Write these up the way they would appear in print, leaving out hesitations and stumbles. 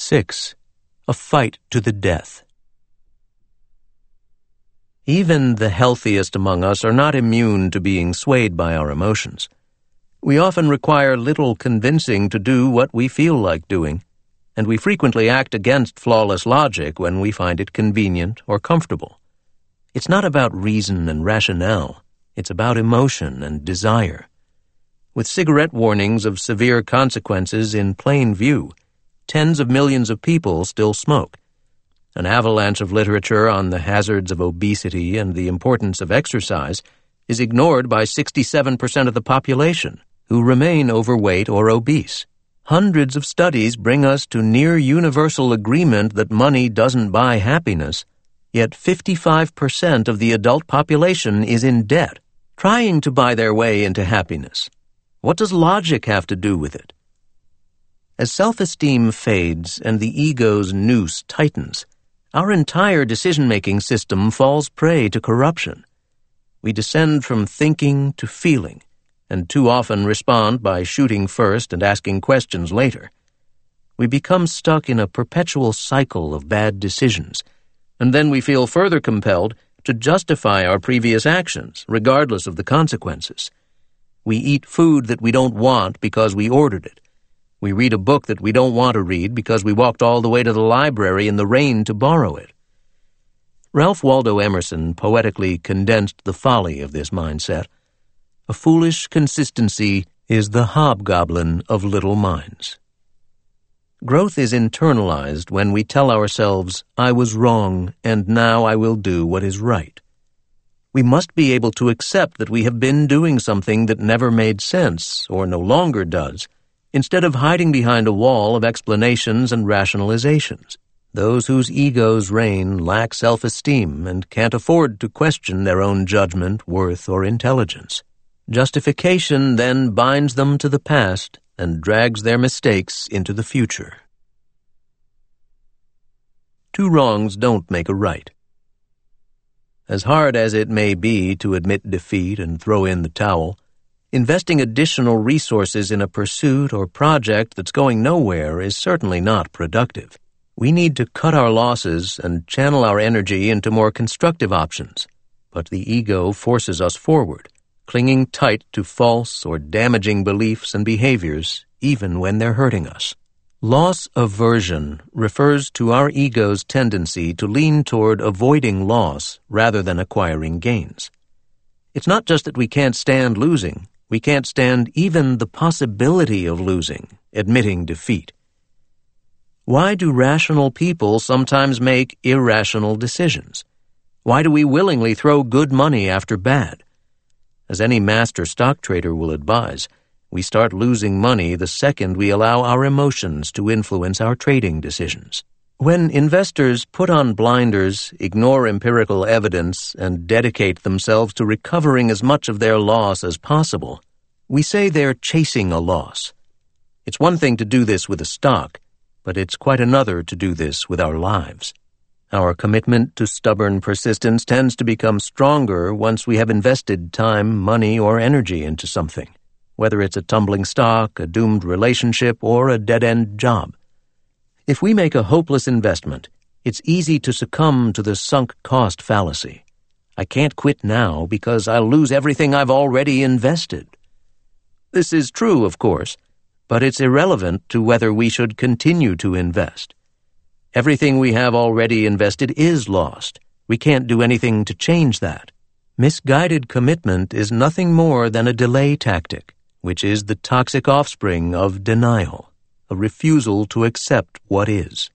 6. A fight to the death. Even the healthiest among us are not immune to being swayed by our emotions. We often require little convincing to do what we feel like doing, and we frequently act against flawless logic when we find it convenient or comfortable. It's not about reason and rationale. It's about emotion and desire. With cigarette warnings of severe consequences in plain view, tens of millions of people still smoke. An avalanche of literature on the hazards of obesity and the importance of exercise is ignored by 67% of the population, who remain overweight or obese. Hundreds of studies bring us to near universal agreement that money doesn't buy happiness, yet 55% of the adult population is in debt, trying to buy their way into happiness. What does logic have to do with it? As self-esteem fades and the ego's noose tightens, our entire decision-making system falls prey to corruption. We descend from thinking to feeling, and too often respond by shooting first and asking questions later. We become stuck in a perpetual cycle of bad decisions, and then we feel further compelled to justify our previous actions, regardless of the consequences. We eat food that we don't want because we ordered it. We read a book that we don't want to read because we walked all the way to the library in the rain to borrow it. Ralph Waldo Emerson poetically condensed the folly of this mindset. A foolish consistency is the hobgoblin of little minds. Growth is internalized when we tell ourselves, I was wrong, and now I will do what is right. We must be able to accept that we have been doing something that never made sense, or no longer does, instead of hiding behind a wall of explanations and rationalizations. Those whose egos reign lack self-esteem and can't afford to question their own judgment, worth, or intelligence. Justification then binds them to the past and drags their mistakes into the future. Two wrongs don't make a right. As hard as it may be to admit defeat and throw in the towel, investing additional resources in a pursuit or project that's going nowhere is certainly not productive. We need to cut our losses and channel our energy into more constructive options, but the ego forces us forward, clinging tight to false or damaging beliefs and behaviors, even when they're hurting us. Loss aversion refers to our ego's tendency to lean toward avoiding loss rather than acquiring gains. It's not just that we can't stand losing, we can't stand even the possibility of losing, admitting defeat. Why do rational people sometimes make irrational decisions? Why do we willingly throw good money after bad? As any master stock trader will advise, we start losing money the second we allow our emotions to influence our trading decisions. When investors put on blinders, ignore empirical evidence, and dedicate themselves to recovering as much of their loss as possible, we say they're chasing a loss. It's one thing to do this with a stock, but it's quite another to do this with our lives. Our commitment to stubborn persistence tends to become stronger once we have invested time, money, or energy into something, whether it's a tumbling stock, a doomed relationship, or a dead-end job. If we make a hopeless investment, it's easy to succumb to the sunk cost fallacy. I can't quit now because I'll lose everything I've already invested. This is true, of course, but it's irrelevant to whether we should continue to invest. Everything we have already invested is lost. We can't do anything to change that. Misguided commitment is nothing more than a delay tactic, which is the toxic offspring of denial, a refusal to accept what is.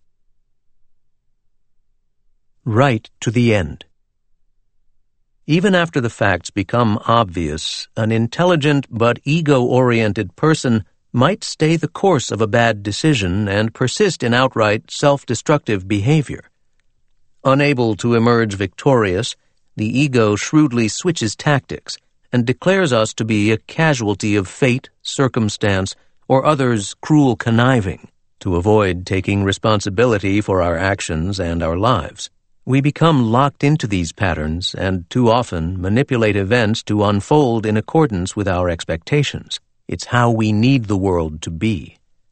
Right to the end. Even after the facts become obvious, an intelligent but ego-oriented person might stay the course of a bad decision and persist in outright self-destructive behavior. Unable to emerge victorious, the ego shrewdly switches tactics and declares us to be a casualty of fate, circumstance, or others' cruel conniving, to avoid taking responsibility for our actions and our lives. We become locked into these patterns and too often manipulate events to unfold in accordance with our expectations. It's how we need the world to be.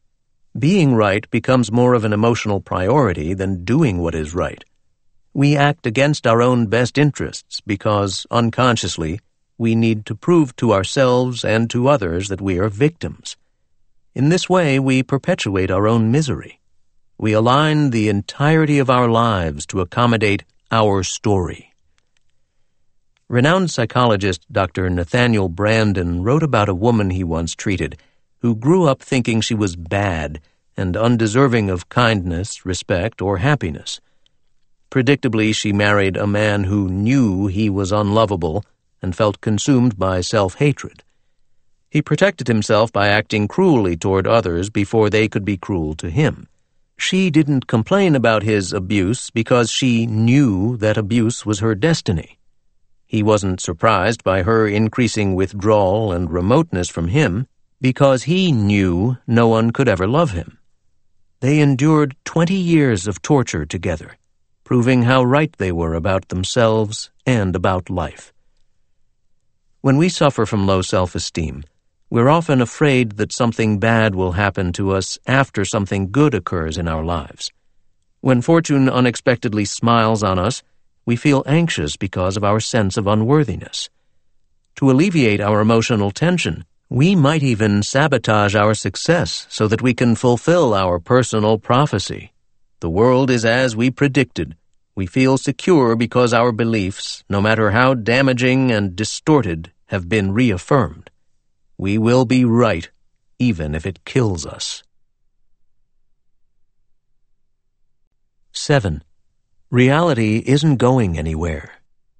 Being right becomes more of an emotional priority than doing what is right. We act against our own best interests because, unconsciously, we need to prove to ourselves and to others that we are victims. In this way, we perpetuate our own misery. We align the entirety of our lives to accommodate our story. Renowned psychologist Dr. Nathaniel Branden wrote about a woman he once treated who grew up thinking she was bad and undeserving of kindness, respect, or happiness. Predictably, she married a man who knew he was unlovable and felt consumed by self-hatred. He protected himself by acting cruelly toward others before they could be cruel to him. She didn't complain about his abuse because she knew that abuse was her destiny. He wasn't surprised by her increasing withdrawal and remoteness from him because he knew no one could ever love him. They endured 20 years of torture together, proving how right they were about themselves and about life. When we suffer from low self-esteem, we're often afraid that something bad will happen to us after something good occurs in our lives. When fortune unexpectedly smiles on us, we feel anxious because of our sense of unworthiness. To alleviate our emotional tension, we might even sabotage our success so that we can fulfill our personal prophecy. The world is as we predicted. We feel secure because our beliefs, no matter how damaging and distorted, have been reaffirmed. We will be right, even if it kills us. 7. Reality isn't going anywhere.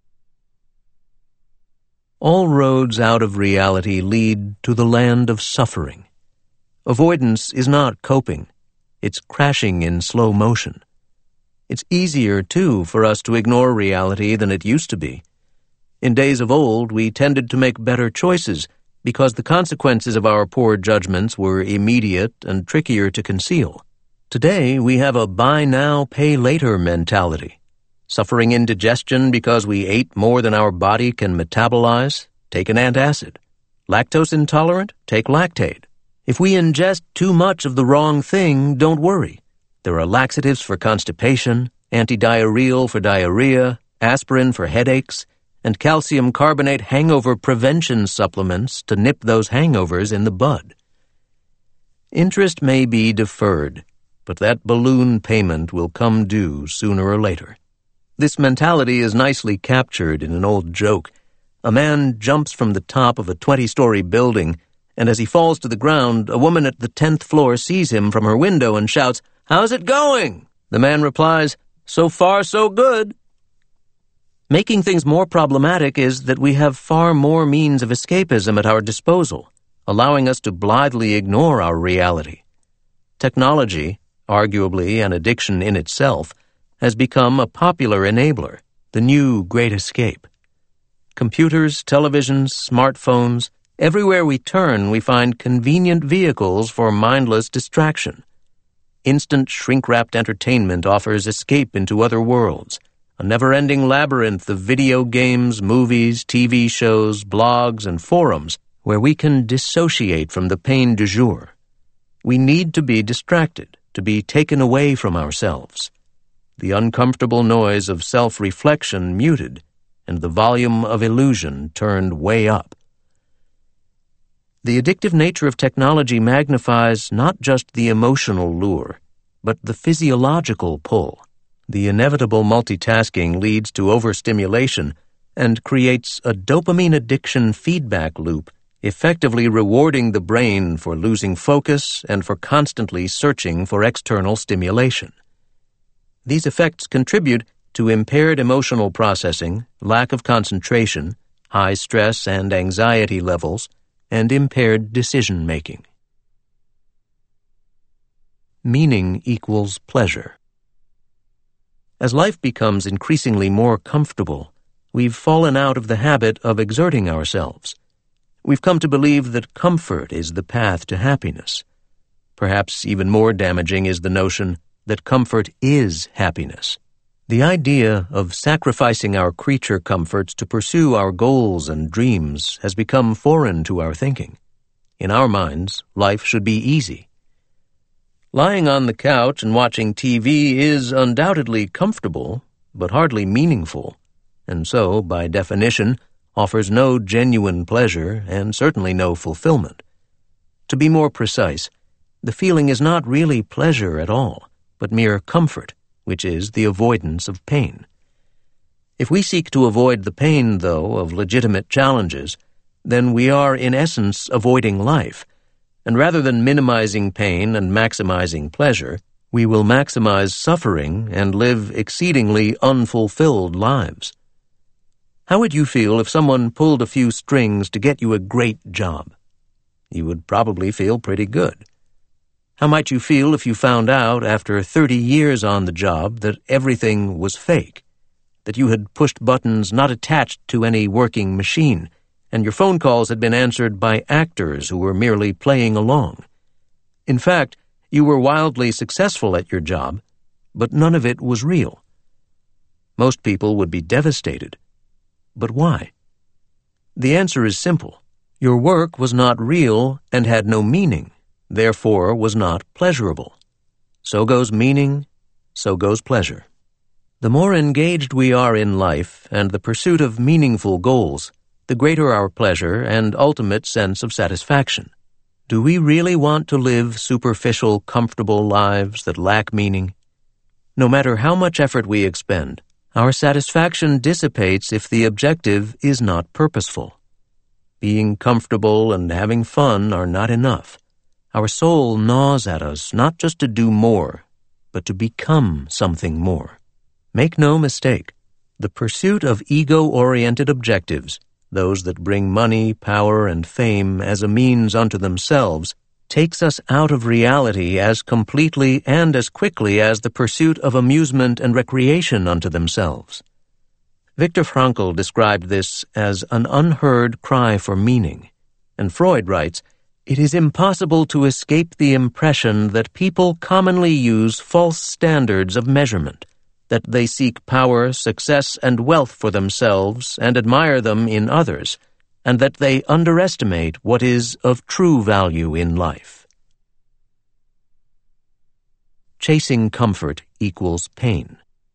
All roads out of reality lead to the land of suffering. Avoidance is not coping. It's crashing in slow motion. It's easier, too, for us to ignore reality than it used to be. In days of old, we tended to make better choices because the consequences of our poor judgments were immediate and trickier to conceal. Today, we have a buy now, pay later mentality. Suffering indigestion because we ate more than our body can metabolize? Take an antacid. Lactose intolerant? Take Lactaid. If we ingest too much of the wrong thing, don't worry. There are laxatives for constipation, antidiarrheal for diarrhea, aspirin for headaches, and calcium carbonate hangover prevention supplements to nip those hangovers in the bud. Interest may be deferred, but that balloon payment will come due sooner or later. This mentality is nicely captured in an old joke. A man jumps from the top of a 20-story building, and as he falls to the ground, a woman at the 10th floor sees him from her window and shouts, "How's it going?" The man replies, "So far, so good." Making things more problematic is that we have far more means of escapism at our disposal, allowing us to blithely ignore our reality. Technology, arguably an addiction in itself, has become a popular enabler, the new great escape. Computers, televisions, smartphones, everywhere we turn we find convenient vehicles for mindless distraction. Instant shrink-wrapped entertainment offers escape into other worlds, a never-ending labyrinth of video games, movies, TV shows, blogs, and forums where we can dissociate from the pain du jour. We need to be distracted, to be taken away from ourselves. The uncomfortable noise of self-reflection muted, and the volume of illusion turned way up. The addictive nature of technology magnifies not just the emotional lure, but the physiological pull. The inevitable multitasking leads to overstimulation and creates a dopamine addiction feedback loop, effectively rewarding the brain for losing focus and for constantly searching for external stimulation. These effects contribute to impaired emotional processing, lack of concentration, high stress and anxiety levels, and impaired decision-making. Meaning equals pleasure. As life becomes increasingly more comfortable, we've fallen out of the habit of exerting ourselves. We've come to believe that comfort is the path to happiness. Perhaps even more damaging is the notion that comfort is happiness. The idea of sacrificing our creature comforts to pursue our goals and dreams has become foreign to our thinking. In our minds, life should be easy. Lying on the couch and watching TV is undoubtedly comfortable, but hardly meaningful, and so, by definition, offers no genuine pleasure and certainly no fulfillment. To be more precise, the feeling is not really pleasure at all, but mere comfort, which is the avoidance of pain. If we seek to avoid the pain, though, of legitimate challenges, then we are, in essence, avoiding life, and rather than minimizing pain and maximizing pleasure, we will maximize suffering and live exceedingly unfulfilled lives. How would you feel if someone pulled a few strings to get you a great job? You would probably feel pretty good. How might you feel if you found out after 30 years on the job that everything was fake, that you had pushed buttons not attached to any working machine, and your phone calls had been answered by actors who were merely playing along? In fact, you were wildly successful at your job, but none of it was real. Most people would be devastated. But why? The answer is simple. Your work was not real and had no meaning, therefore was not pleasurable. So goes meaning, so goes pleasure. The more engaged we are in life and the pursuit of meaningful goals, the greater our pleasure and ultimate sense of satisfaction. Do we really want to live superficial, comfortable lives that lack meaning? No matter how much effort we expend, our satisfaction dissipates if the objective is not purposeful. Being comfortable and having fun are not enough. Our soul gnaws at us not just to do more, but to become something more. Make no mistake, the pursuit of ego-oriented objectives, those that bring money, power, and fame as a means unto themselves, takes us out of reality as completely and as quickly as the pursuit of amusement and recreation unto themselves. Viktor Frankl described this as an unheard cry for meaning, and Freud writes, "It is impossible to escape the impression that people commonly use false standards of measurement, that they seek power, success, and wealth for themselves and admire them in others, and that they underestimate what is of true value in life." Chasing comfort equals pain.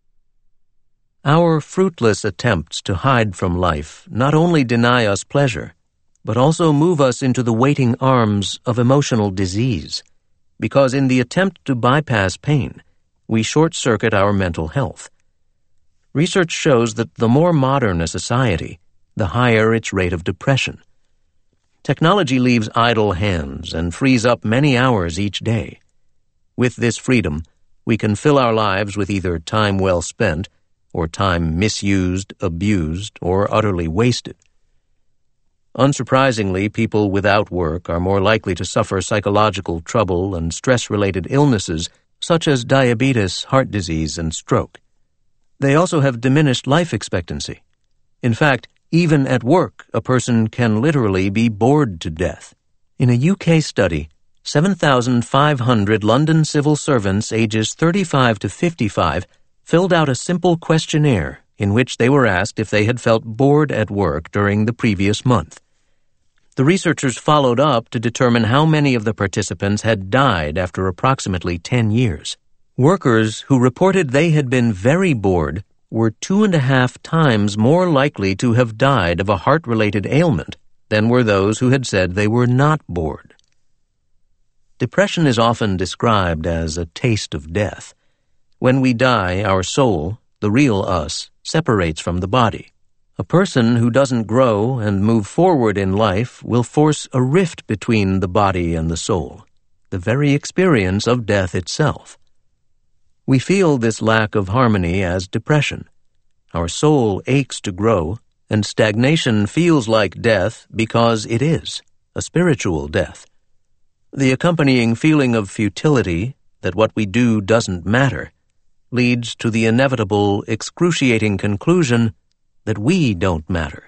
Our fruitless attempts to hide from life not only deny us pleasure, but also move us into the waiting arms of emotional disease, because in the attempt to bypass pain, we short-circuit our mental health. Research shows that the more modern a society, the higher its rate of depression. Technology leaves idle hands and frees up many hours each day. With this freedom, we can fill our lives with either time well spent, or time misused, abused, or utterly wasted. Unsurprisingly, people without work are more likely to suffer psychological trouble and stress-related illnesses such as diabetes, heart disease, and stroke. They also have diminished life expectancy. In fact, even at work, a person can literally be bored to death. In a UK study, 7,500 London civil servants ages 35 to 55 filled out a simple questionnaire in which they were asked if they had felt bored at work during the previous month. The researchers followed up to determine how many of the participants had died after approximately 10 years. Workers who reported they had been very bored were 2.5 times more likely to have died of a heart-related ailment than were those who had said they were not bored. Depression is often described as a taste of death. When we die, our soul, the real us, separates from the body. A person who doesn't grow and move forward in life will force a rift between the body and the soul, the very experience of death itself. We feel this lack of harmony as depression. Our soul aches to grow, and stagnation feels like death because it is, a spiritual death. The accompanying feeling of futility, that what we do doesn't matter, leads to the inevitable, excruciating conclusion that we don't matter.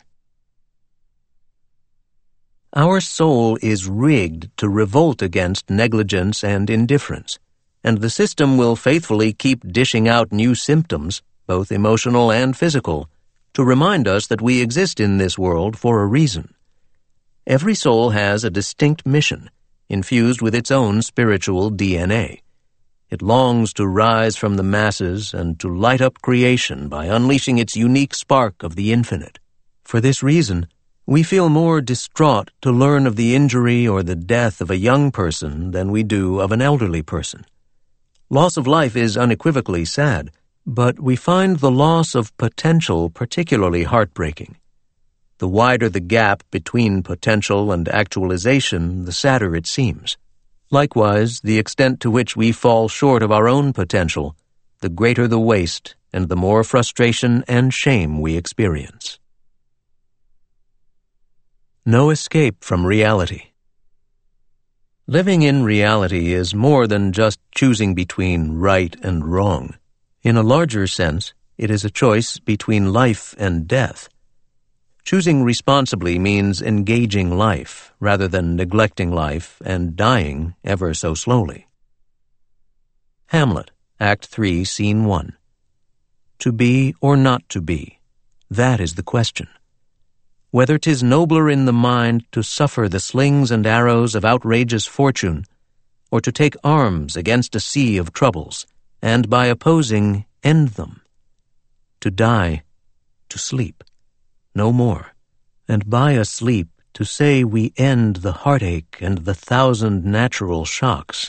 Our soul is rigged to revolt against negligence and indifference, and the system will faithfully keep dishing out new symptoms, both emotional and physical, to remind us that we exist in this world for a reason. Every soul has a distinct mission, infused with its own spiritual DNA. It longs to rise from the masses and to light up creation by unleashing its unique spark of the infinite. For this reason, we feel more distraught to learn of the injury or the death of a young person than we do of an elderly person. Loss of life is unequivocally sad, but we find the loss of potential particularly heartbreaking. The wider the gap between potential and actualization, the sadder it seems. Likewise, the extent to which we fall short of our own potential, the greater the waste and the more frustration and shame we experience. No escape from reality. Living in reality is more than just choosing between right and wrong. In a larger sense, it is a choice between life and death. Choosing responsibly means engaging life rather than neglecting life and dying ever so slowly. Hamlet, Act 3, Scene 1. To be or not to be, that is the question. Whether 'tis nobler in the mind to suffer the slings and arrows of outrageous fortune, or to take arms against a sea of troubles, and by opposing end them. To die, to sleep, no more, and by a sleep to say we end the heartache and the thousand natural shocks.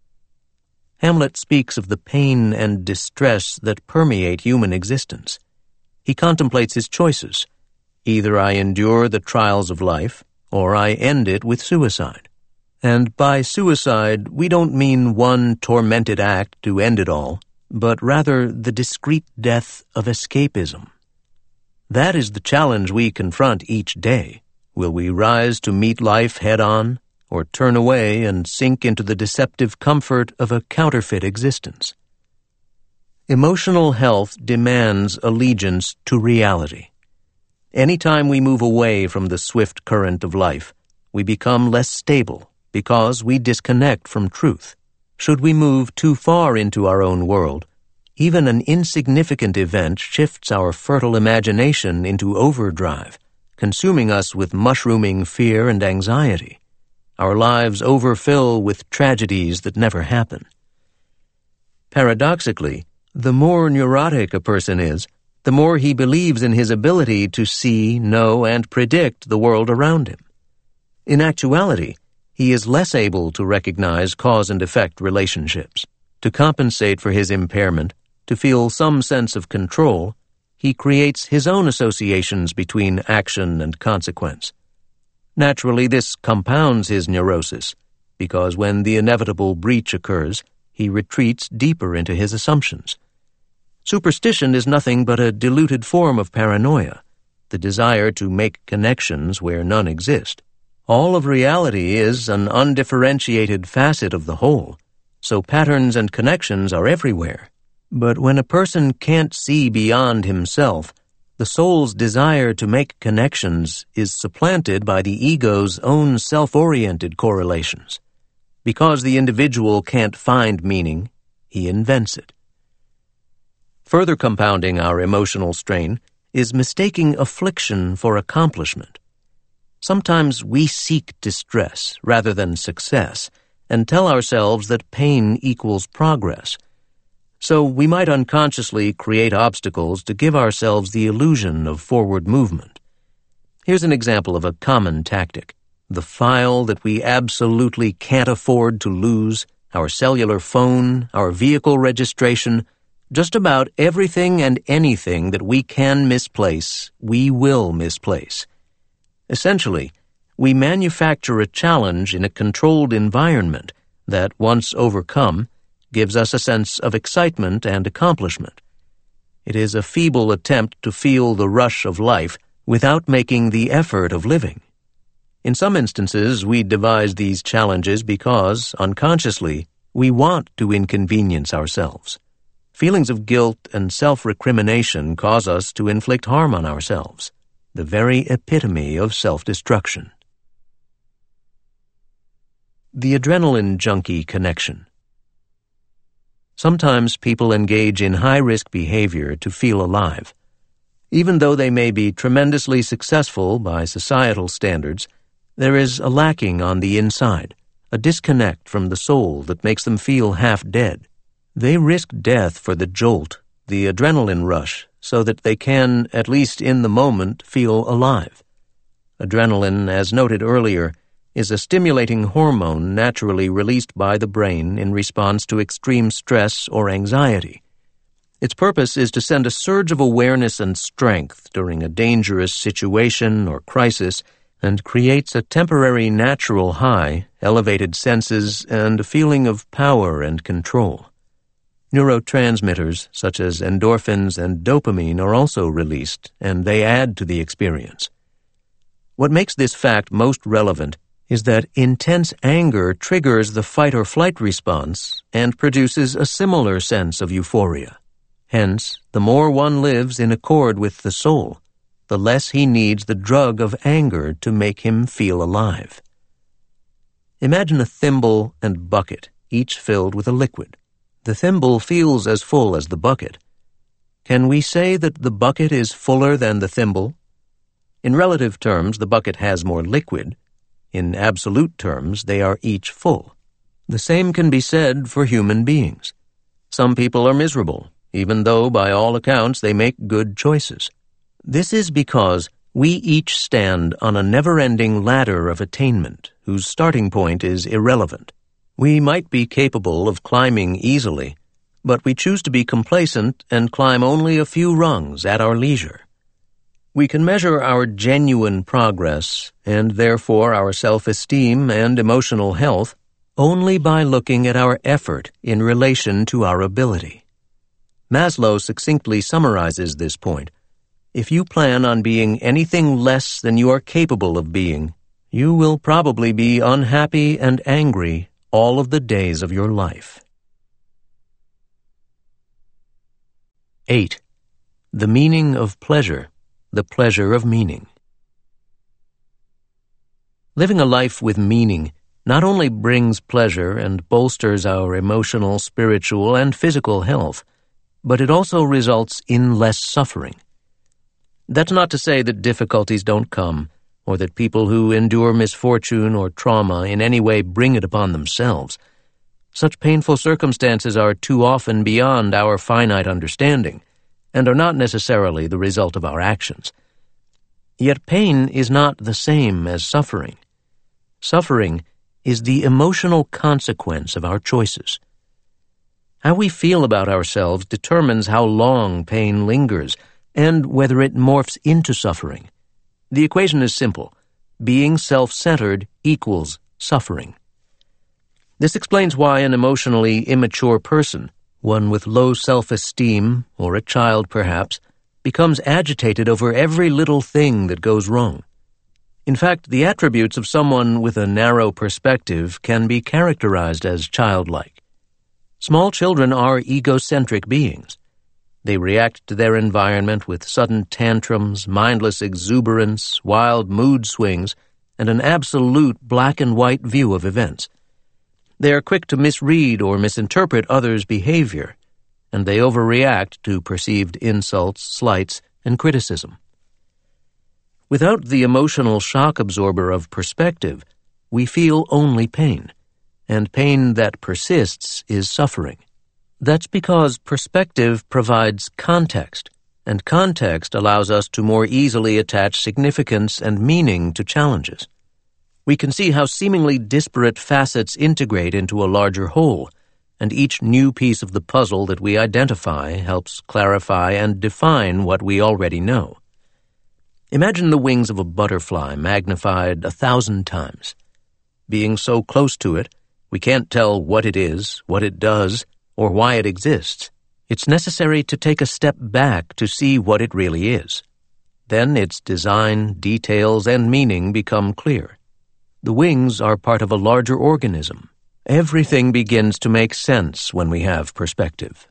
Hamlet speaks of the pain and distress that permeate human existence. He contemplates his choices. Either I endure the trials of life, or I end it with suicide. And by suicide, we don't mean one tormented act to end it all, but rather the discreet death of escapism. That is the challenge we confront each day. Will we rise to meet life head-on, or turn away and sink into the deceptive comfort of a counterfeit existence? Emotional health demands allegiance to reality. Anytime we move away from the swift current of life, we become less stable because we disconnect from truth. Should we move too far into our own world, even an insignificant event shifts our fertile imagination into overdrive, consuming us with mushrooming fear and anxiety. Our lives overfill with tragedies that never happen. Paradoxically, the more neurotic a person is, the more he believes in his ability to see, know, and predict the world around him. In actuality, he is less able to recognize cause and effect relationships. To compensate for his impairment, to feel some sense of control, he creates his own associations between action and consequence. Naturally, this compounds his neurosis, because when the inevitable breach occurs, he retreats deeper into his assumptions. Superstition is nothing but a diluted form of paranoia, the desire to make connections where none exist. All of reality is an undifferentiated facet of the whole, so patterns and connections are everywhere. But when a person can't see beyond himself, the soul's desire to make connections is supplanted by the ego's own self-oriented correlations. Because the individual can't find meaning, he invents it. Further compounding our emotional strain is mistaking affliction for accomplishment. Sometimes we seek distress rather than success and tell ourselves that pain equals progress. So we might unconsciously create obstacles to give ourselves the illusion of forward movement. Here's an example of a common tactic. The file that we absolutely can't afford to lose, our cellular phone, our vehicle registration, just about everything and anything that we can misplace, we will misplace. Essentially, we manufacture a challenge in a controlled environment that, once overcome, gives us a sense of excitement and accomplishment. It is a feeble attempt to feel the rush of life without making the effort of living. In some instances, we devise these challenges because, unconsciously, we want to inconvenience ourselves. Feelings of guilt and self-recrimination cause us to inflict harm on ourselves, the very epitome of self-destruction. The adrenaline junkie connection. Sometimes people engage in high-risk behavior to feel alive. Even though they may be tremendously successful by societal standards, there is a lacking on the inside, a disconnect from the soul that makes them feel half dead. They risk death for the jolt, the adrenaline rush, so that they can, at least in the moment, feel alive. Adrenaline, as noted earlier, is a stimulating hormone naturally released by the brain in response to extreme stress or anxiety. Its purpose is to send a surge of awareness and strength during a dangerous situation or crisis and creates a temporary natural high, elevated senses, and a feeling of power and control. Neurotransmitters such as endorphins and dopamine are also released, and they add to the experience. What makes this fact most relevant is that intense anger triggers the fight-or-flight response and produces a similar sense of euphoria. Hence, the more one lives in accord with the soul, the less he needs the drug of anger to make him feel alive. Imagine a thimble and bucket, each filled with a liquid. The thimble feels as full as the bucket. Can we say that the bucket is fuller than the thimble? In relative terms, the bucket has more liquid. In absolute terms, they are each full. The same can be said for human beings. Some people are miserable, even though by all accounts they make good choices. This is because we each stand on a never-ending ladder of attainment whose starting point is irrelevant. We might be capable of climbing easily, but we choose to be complacent and climb only a few rungs at our leisure. We can measure our genuine progress, and therefore our self-esteem and emotional health, only by looking at our effort in relation to our ability. Maslow succinctly summarizes this point. If you plan on being anything less than you are capable of being, you will probably be unhappy and angry all of the days of your life. 8. The meaning of pleasure, the pleasure of meaning. Living a life with meaning not only brings pleasure and bolsters our emotional, spiritual, and physical health, but it also results in less suffering. That's not to say that difficulties don't come, or that people who endure misfortune or trauma in any way bring it upon themselves. Such painful circumstances are too often beyond our finite understanding, and are not necessarily the result of our actions. Yet pain is not the same as suffering. Suffering is the emotional consequence of our choices. How we feel about ourselves determines how long pain lingers and whether it morphs into suffering. The equation is simple. Being self-centered equals suffering. This explains why an emotionally immature person, one with low self-esteem, or a child perhaps, becomes agitated over every little thing that goes wrong. In fact, the attributes of someone with a narrow perspective can be characterized as childlike. Small children are egocentric beings. They react to their environment with sudden tantrums, mindless exuberance, wild mood swings, and an absolute black-and-white view of events. They are quick to misread or misinterpret others' behavior, and they overreact to perceived insults, slights, and criticism. Without the emotional shock absorber of perspective, we feel only pain, and pain that persists is suffering. That's because perspective provides context, and context allows us to more easily attach significance and meaning to challenges. We can see how seemingly disparate facets integrate into a larger whole, and each new piece of the puzzle that we identify helps clarify and define what we already know. Imagine the wings of a butterfly magnified 1,000 times. Being so close to it, we can't tell what it is, what it does, or why it exists. It's necessary to take a step back to see what it really is. Then its design, details, and meaning become clear. The wings are part of a larger organism. Everything begins to make sense when we have perspective.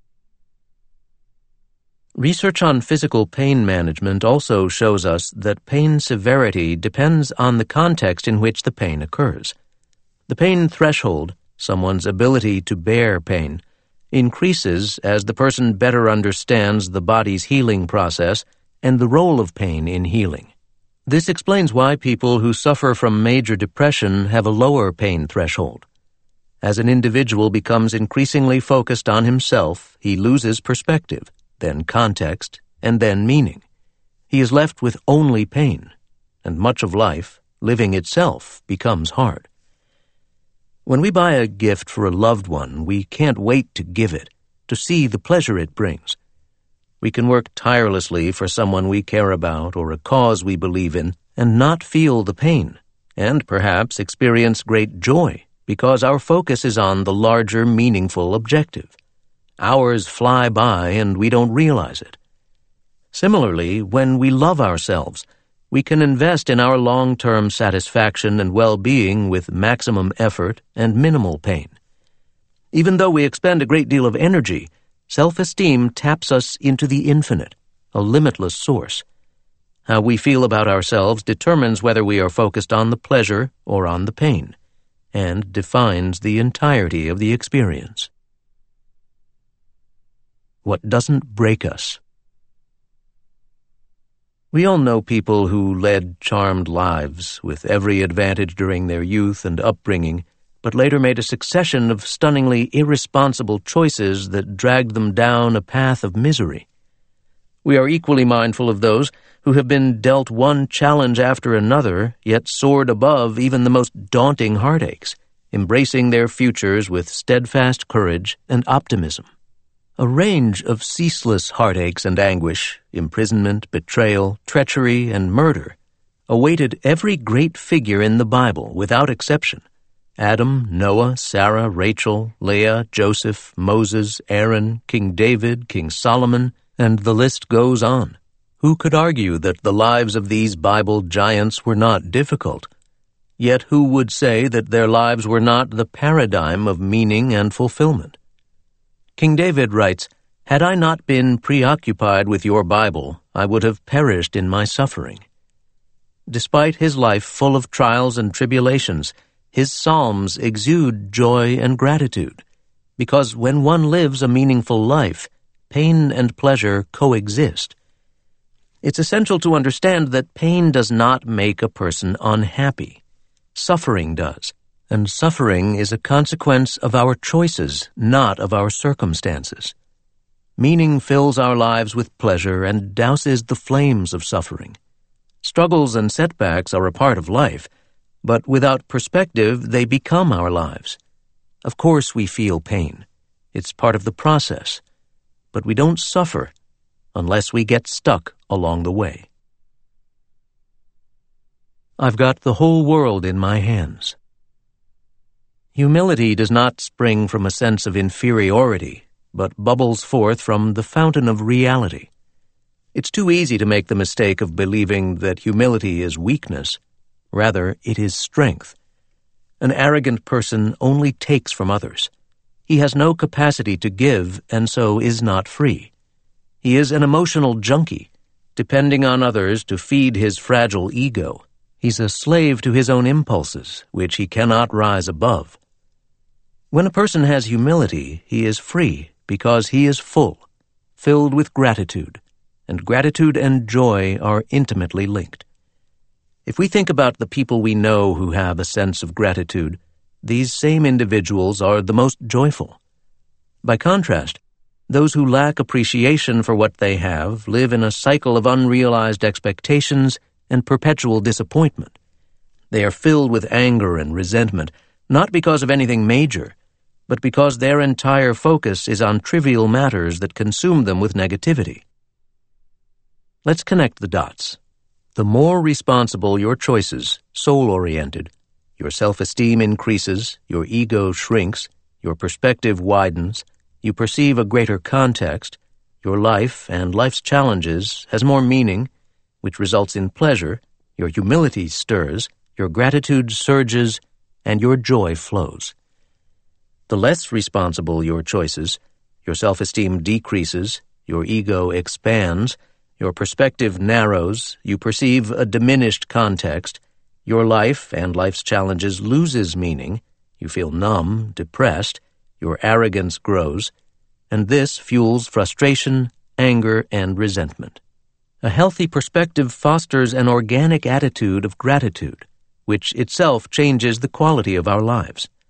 Research on physical pain management also shows us that pain severity depends on the context in which the pain occurs. The pain threshold, someone's ability to bear pain, increases as the person better understands the body's healing process and the role of pain in healing. This explains why people who suffer from major depression have a lower pain threshold. As an individual becomes increasingly focused on himself, he loses perspective, then context, and then meaning. He is left with only pain, and much of life, living itself, becomes hard. When we buy a gift for a loved one, we can't wait to give it, to see the pleasure it brings. We can work tirelessly for someone we care about or a cause we believe in and not feel the pain, and perhaps experience great joy because our focus is on the larger, meaningful objective. Hours fly by and we don't realize it. Similarly, when we love ourselves, we can invest in our long-term satisfaction and well-being with maximum effort and minimal pain. Even though we expend a great deal of energy, self-esteem taps us into the infinite, a limitless source. How we feel about ourselves determines whether we are focused on the pleasure or on the pain, and defines the entirety of the experience. What doesn't break us. We all know people who led charmed lives with every advantage during their youth and upbringing, but later made a succession of stunningly irresponsible choices that dragged them down a path of misery. We are equally mindful of those who have been dealt one challenge after another, yet soared above even the most daunting heartaches, embracing their futures with steadfast courage and optimism. A range of ceaseless heartaches and anguish, imprisonment, betrayal, treachery, and murder awaited every great figure in the Bible without exception. Adam, Noah, Sarah, Rachel, Leah, Joseph, Moses, Aaron, King David, King Solomon, and the list goes on. Who could argue that the lives of these Bible giants were not difficult? Yet who would say that their lives were not the paradigm of meaning and fulfillment? King David writes, "Had I not been preoccupied with your Bible, I would have perished in my suffering." Despite his life full of trials and tribulations, his psalms exude joy and gratitude, because when one lives a meaningful life, pain and pleasure coexist. It's essential to understand that pain does not make a person unhappy. Suffering does. And suffering is a consequence of our choices, not of our circumstances. Meaning fills our lives with pleasure and douses the flames of suffering. Struggles and setbacks are a part of life, but without perspective, they become our lives. Of course we feel pain. It's part of the process. But we don't suffer unless we get stuck along the way. I've got the whole world in my hands. Humility does not spring from a sense of inferiority, but bubbles forth from the fountain of reality. It's too easy to make the mistake of believing that humility is weakness. Rather, it is strength. An arrogant person only takes from others. He has no capacity to give, and so is not free. He is an emotional junkie, depending on others to feed his fragile ego. He's a slave to his own impulses, which he cannot rise above. When a person has humility, he is free because he is full, filled with gratitude, and gratitude and joy are intimately linked. If we think about the people we know who have a sense of gratitude, these same individuals are the most joyful. By contrast, those who lack appreciation for what they have live in a cycle of unrealized expectations and perpetual disappointment. They are filled with anger and resentment, not because of anything major, but because their entire focus is on trivial matters that consume them with negativity. Let's connect the dots. The more responsible your choices, soul-oriented, your self-esteem increases, your ego shrinks, your perspective widens, you perceive a greater context, your life and life's challenges has more meaning, which results in pleasure, your humility stirs, your gratitude surges, and your joy flows. The less responsible your choices, your self-esteem decreases, your ego expands, your perspective narrows, you perceive a diminished context, your life and life's challenges loses meaning, you feel numb, depressed, your arrogance grows, and this fuels frustration, anger, and resentment. A healthy perspective fosters an organic attitude of gratitude, which itself changes the quality of our lives.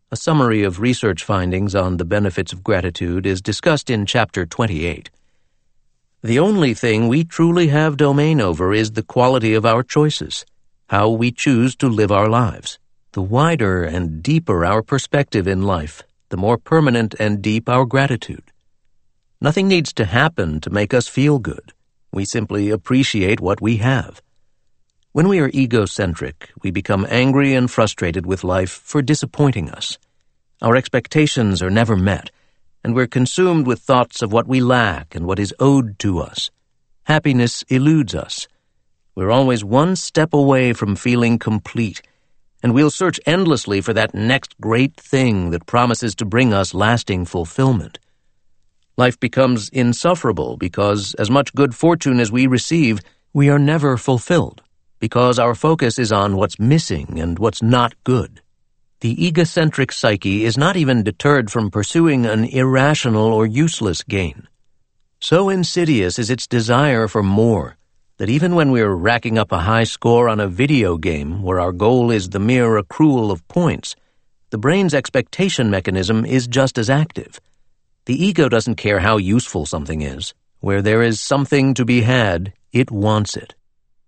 A summary of research findings on the benefits of gratitude is discussed in Chapter 28. The only thing we truly have domain over is the quality of our choices, how we choose to live our lives. The wider and deeper our perspective in life, the more permanent and deep our gratitude. Nothing needs to happen to make us feel good. We simply appreciate what we have. When we are egocentric, we become angry and frustrated with life for disappointing us. Our expectations are never met, and we're consumed with thoughts of what we lack and what is owed to us. Happiness eludes us. We're always one step away from feeling complete, and we'll search endlessly for that next great thing that promises to bring us lasting fulfillment. Life becomes insufferable because, as much good fortune as we receive, we are never fulfilled, because our focus is on what's missing and what's not good. The egocentric psyche is not even deterred from pursuing an irrational or useless gain. So insidious is its desire for more that even when we're racking up a high score on a video game where our goal is the mere accrual of points, the brain's expectation mechanism is just as active. The ego doesn't care how useful something is. Where there is something to be had, it wants it.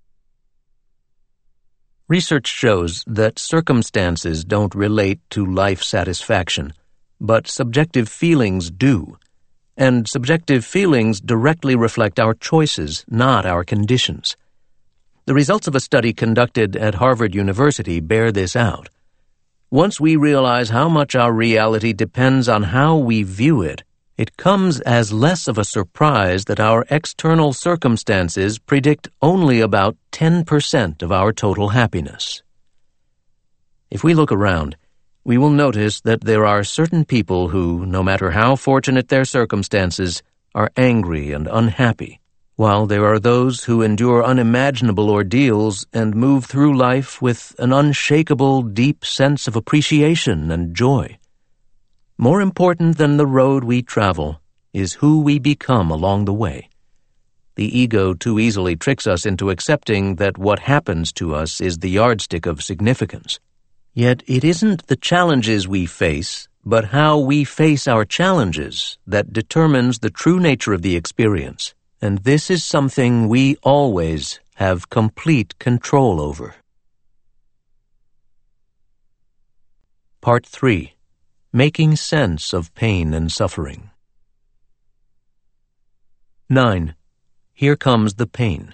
Research shows that circumstances don't relate to life satisfaction, but subjective feelings do. And subjective feelings directly reflect our choices, not our conditions. The results of a study conducted at Harvard University bear this out. Once we realize how much our reality depends on how we view it, it comes as less of a surprise that our external circumstances predict only about 10% of our total happiness. If we look around, we will notice that there are certain people who, no matter how fortunate their circumstances, are angry and unhappy, while there are those who endure unimaginable ordeals and move through life with an unshakable, deep sense of appreciation and joy. More important than the road we travel is who we become along the way. The ego too easily tricks us into accepting that what happens to us is the yardstick of significance. Yet it isn't the challenges we face, but how we face our challenges that determines the true nature of the experience, and this is something we always have complete control over. Part 3. Making sense of pain and suffering. 9. Here comes the pain.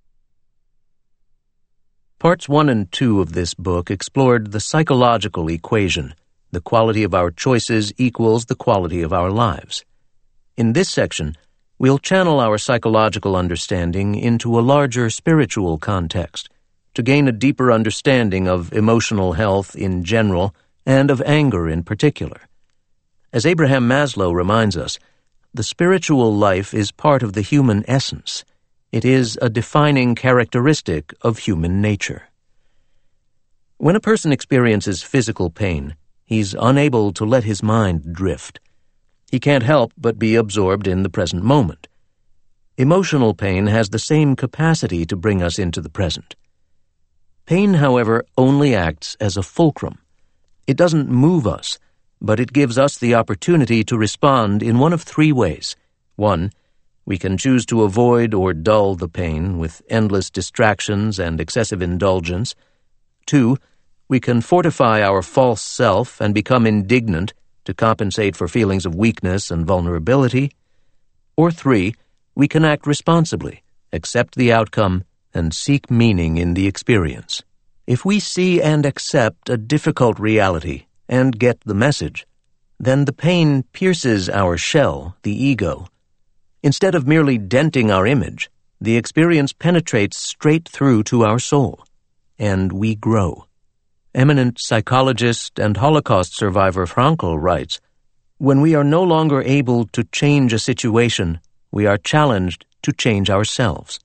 Parts 1 and 2 of this book explored the psychological equation. The quality of our choices equals the quality of our lives. In this section, we'll channel our psychological understanding into a larger spiritual context to gain a deeper understanding of emotional health in general and of anger in particular. As Abraham Maslow reminds us, the spiritual life is part of the human essence. It is a defining characteristic of human nature. When a person experiences physical pain, he's unable to let his mind drift. He can't help but be absorbed in the present moment. Emotional pain has the same capacity to bring us into the present. Pain, however, only acts as a fulcrum. It doesn't move us, but it gives us the opportunity to respond in one of 3 ways. 1, we can choose to avoid or dull the pain with endless distractions and excessive indulgence. 2, we can fortify our false self and become indignant to compensate for feelings of weakness and vulnerability. Or 3, we can act responsibly, accept the outcome, and seek meaning in the experience. If we see and accept a difficult reality and get the message, then the pain pierces our shell, the ego. Instead of merely denting our image, the experience penetrates straight through to our soul, and we grow. Eminent psychologist and Holocaust survivor Frankl writes, "When we are no longer able to change a situation, we are challenged to change ourselves."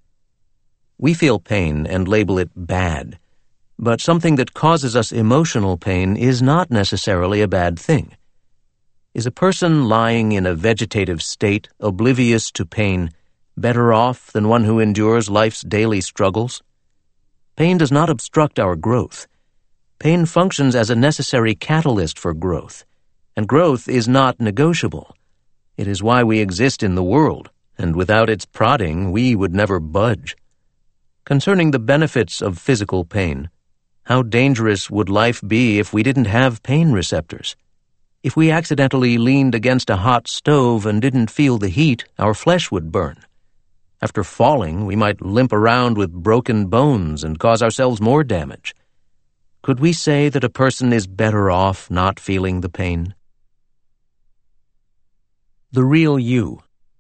We feel pain and label it bad. But something that causes us emotional pain is not necessarily a bad thing. Is a person lying in a vegetative state, oblivious to pain, better off than one who endures life's daily struggles? Pain does not obstruct our growth. Pain functions as a necessary catalyst for growth, and growth is not negotiable. It is why we exist in the world, and without its prodding, we would never budge. Concerning the benefits of physical pain, how dangerous would life be if we didn't have pain receptors? If we accidentally leaned against a hot stove and didn't feel the heat, our flesh would burn. After falling, we might limp around with broken bones and cause ourselves more damage. Could we say that a person is better off not feeling the pain? The real you.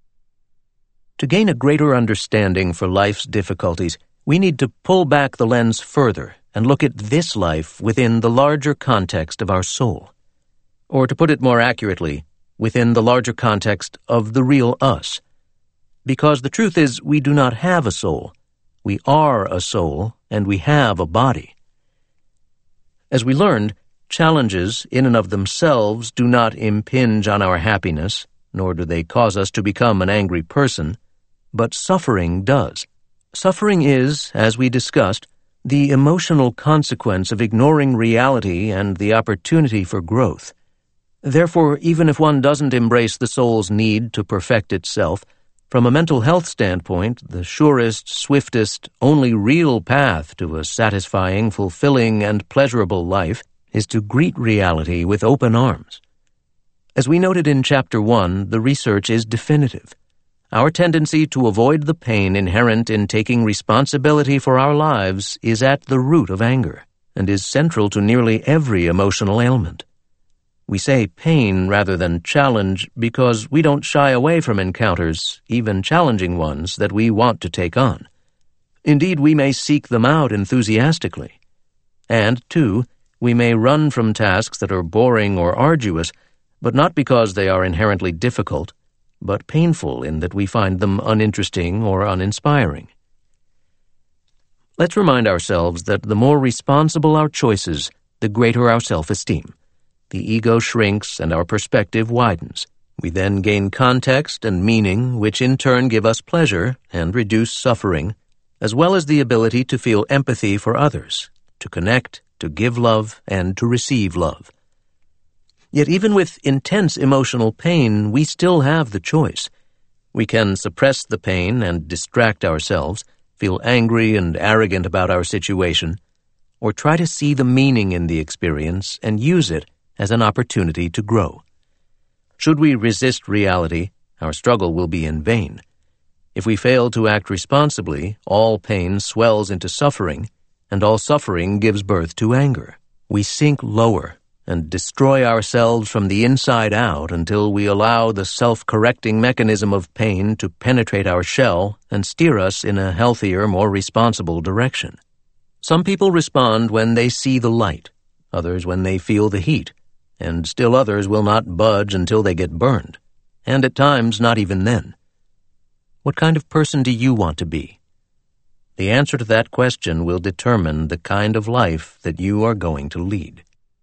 To gain a greater understanding for life's difficulties, we need to pull back the lens further and look at this life within the larger context of our soul. Or to put it more accurately, within the larger context of the real us. Because the truth is, we do not have a soul. We are a soul, and we have a body. As we learned, challenges in and of themselves do not impinge on our happiness, nor do they cause us to become an angry person, but suffering does. Suffering is, as we discussed, the emotional consequence of ignoring reality and the opportunity for growth. Therefore, even if one doesn't embrace the soul's need to perfect itself, from a mental health standpoint, the surest, swiftest, only real path to a satisfying, fulfilling, and pleasurable life is to greet reality with open arms. As we noted in Chapter 1, the research is definitive. Our tendency to avoid the pain inherent in taking responsibility for our lives is at the root of anger, and is central to nearly every emotional ailment. We say pain rather than challenge because we don't shy away from encounters, even challenging ones, that we want to take on. Indeed, we may seek them out enthusiastically. And, too, we may run from tasks that are boring or arduous, but not because they are inherently difficult, but painful in that we find them uninteresting or uninspiring. Let's remind ourselves that the more responsible our choices, the greater our self-esteem. The ego shrinks and our perspective widens. We then gain context and meaning, which in turn give us pleasure and reduce suffering, as well as the ability to feel empathy for others, to connect, to give love, and to receive love. Yet even with intense emotional pain, we still have the choice. We can suppress the pain and distract ourselves, feel angry and arrogant about our situation, or try to see the meaning in the experience and use it as an opportunity to grow. Should we resist reality, our struggle will be in vain. If we fail to act responsibly, all pain swells into suffering, and all suffering gives birth to anger. We sink lower and destroy ourselves from the inside out until we allow the self-correcting mechanism of pain to penetrate our shell and steer us in a healthier, more responsible direction. Some people respond when they see the light, others when they feel the heat, and still others will not budge until they get burned, and at times not even then. What kind of person do you want to be? The answer to that question will determine the kind of life that you are going to lead.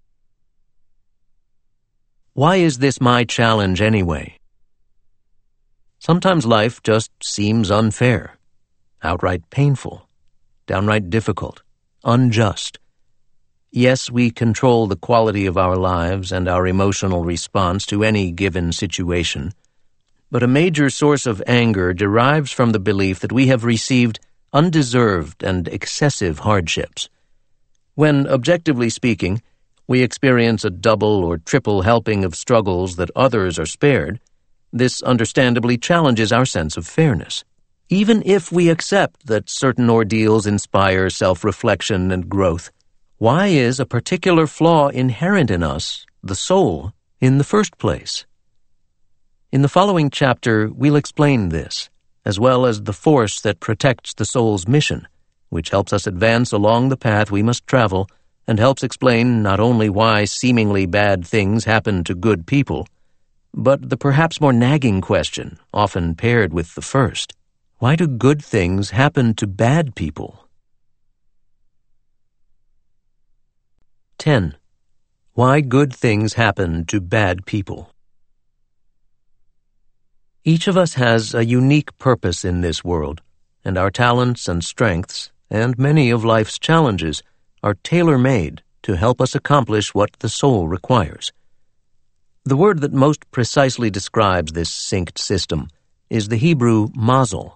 Why is this my challenge anyway? Sometimes life just seems unfair, outright painful, downright difficult, unjust. Yes, we control the quality of our lives and our emotional response to any given situation, but a major source of anger derives from the belief that we have received undeserved and excessive hardships. When, objectively speaking, we experience a double or triple helping of struggles that others are spared, this understandably challenges our sense of fairness. Even if we accept that certain ordeals inspire self-reflection and growth, why is a particular flaw inherent in us, the soul, in the first place? In the following chapter, we'll explain this, as well as the force that protects the soul's mission, which helps us advance along the path we must travel and helps explain not only why seemingly bad things happen to good people, but the perhaps more nagging question, often paired with the first: why do good things happen to bad people? 10. Why good things happen to bad people. Each of us has a unique purpose in this world, and our talents and strengths, and many of life's challenges, are tailor-made to help us accomplish what the soul requires. The word that most precisely describes this synced system is the Hebrew mazel.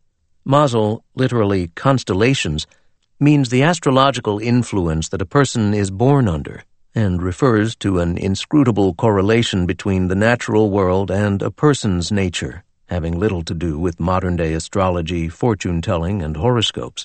Mazel, literally constellations, means the astrological influence that a person is born under, and refers to an inscrutable correlation between the natural world and a person's nature, having little to do with modern-day astrology, fortune-telling, and horoscopes.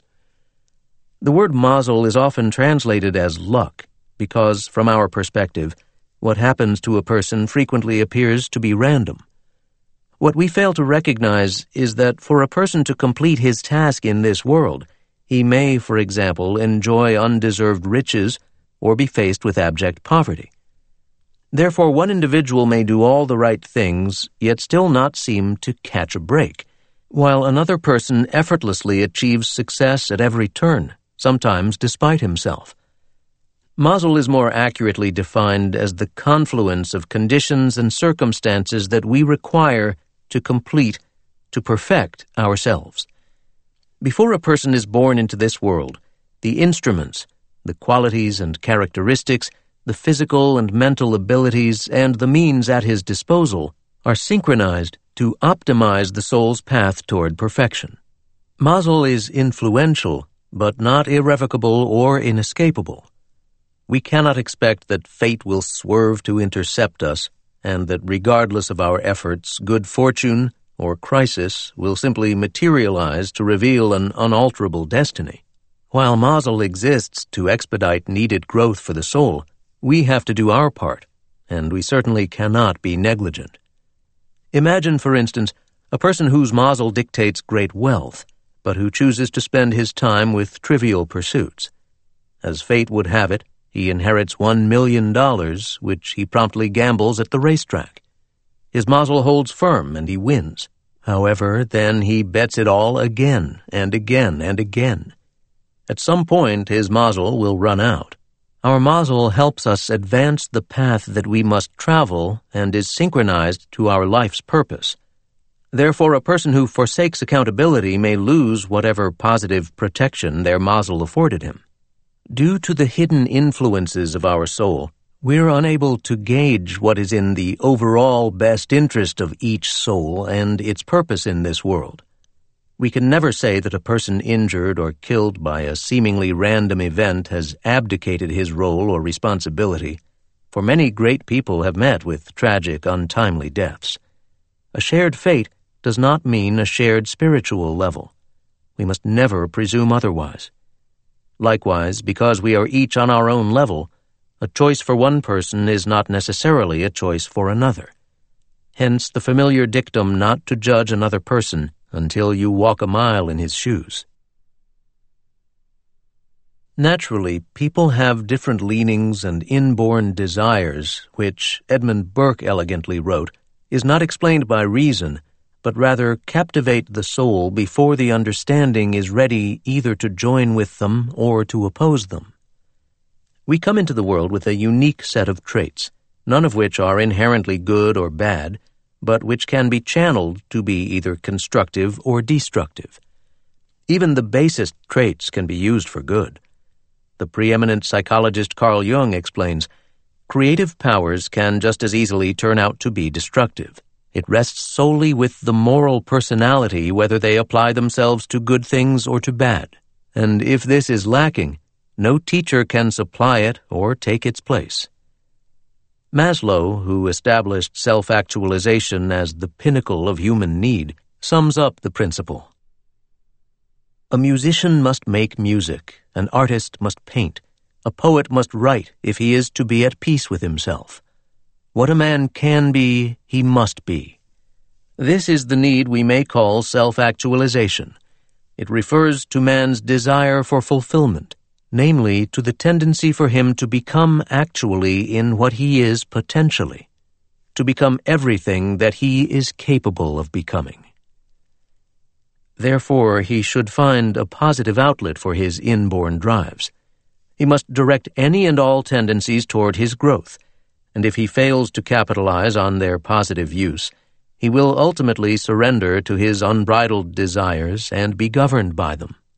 The word mazel is often translated as luck because, from our perspective, what happens to a person frequently appears to be random. What we fail to recognize is that for a person to complete his task in this world, he may, for example, enjoy undeserved riches or be faced with abject poverty. Therefore, one individual may do all the right things, yet still not seem to catch a break, while another person effortlessly achieves success at every turn, sometimes despite himself. Mazel is more accurately defined as the confluence of conditions and circumstances that we require to complete, to perfect ourselves. Before a person is born into this world, the instruments, the qualities and characteristics, the physical and mental abilities, and the means at his disposal are synchronized to optimize the soul's path toward perfection. Mazel is influential, but not irrevocable or inescapable. We cannot expect that fate will swerve to intercept us, and that regardless of our efforts, good fortune or crisis will simply materialize to reveal an unalterable destiny. While mazel exists to expedite needed growth for the soul, we have to do our part, and we certainly cannot be negligent. Imagine, for instance, a person whose mazel dictates great wealth, but who chooses to spend his time with trivial pursuits. As fate would have it, he inherits $1 million, which he promptly gambles at the racetrack. His mazel holds firm, and he wins. However, then he bets it all again and again and again. At some point, his mazel will run out. Our mazel helps us advance the path that we must travel and is synchronized to our life's purpose. Therefore, a person who forsakes accountability may lose whatever positive protection their mazel afforded him. Due to the hidden influences of our soul, we're unable to gauge what is in the overall best interest of each soul and its purpose in this world. We can never say that a person injured or killed by a seemingly random event has abdicated his role or responsibility, for many great people have met with tragic, untimely deaths. A shared fate does not mean a shared spiritual level. We must never presume otherwise. Likewise, because we are each on our own level, a choice for one person is not necessarily a choice for another. Hence the familiar dictum not to judge another person until you walk a mile in his shoes. Naturally, people have different leanings and inborn desires, which, Edmund Burke elegantly wrote, is not explained by reason, but rather captivate the soul before the understanding is ready either to join with them or to oppose them. We come into the world with a unique set of traits, none of which are inherently good or bad, but which can be channeled to be either constructive or destructive. Even the basest traits can be used for good. The preeminent psychologist Carl Jung explains, creative powers can just as easily turn out to be destructive. It rests solely with the moral personality whether they apply themselves to good things or to bad. And if this is lacking, no teacher can supply it or take its place. Maslow, who established self-actualization as the pinnacle of human need, sums up the principle. A musician must make music, an artist must paint, a poet must write if he is to be at peace with himself. What a man can be, he must be. This is the need we may call self-actualization. It refers to man's desire for fulfillment, namely to the tendency for him to become actually in what he is potentially, to become everything that he is capable of becoming. Therefore, he should find a positive outlet for his inborn drives. He must direct any and all tendencies toward his growth, and if he fails to capitalize on their positive use, he will ultimately surrender to his unbridled desires and be governed by them.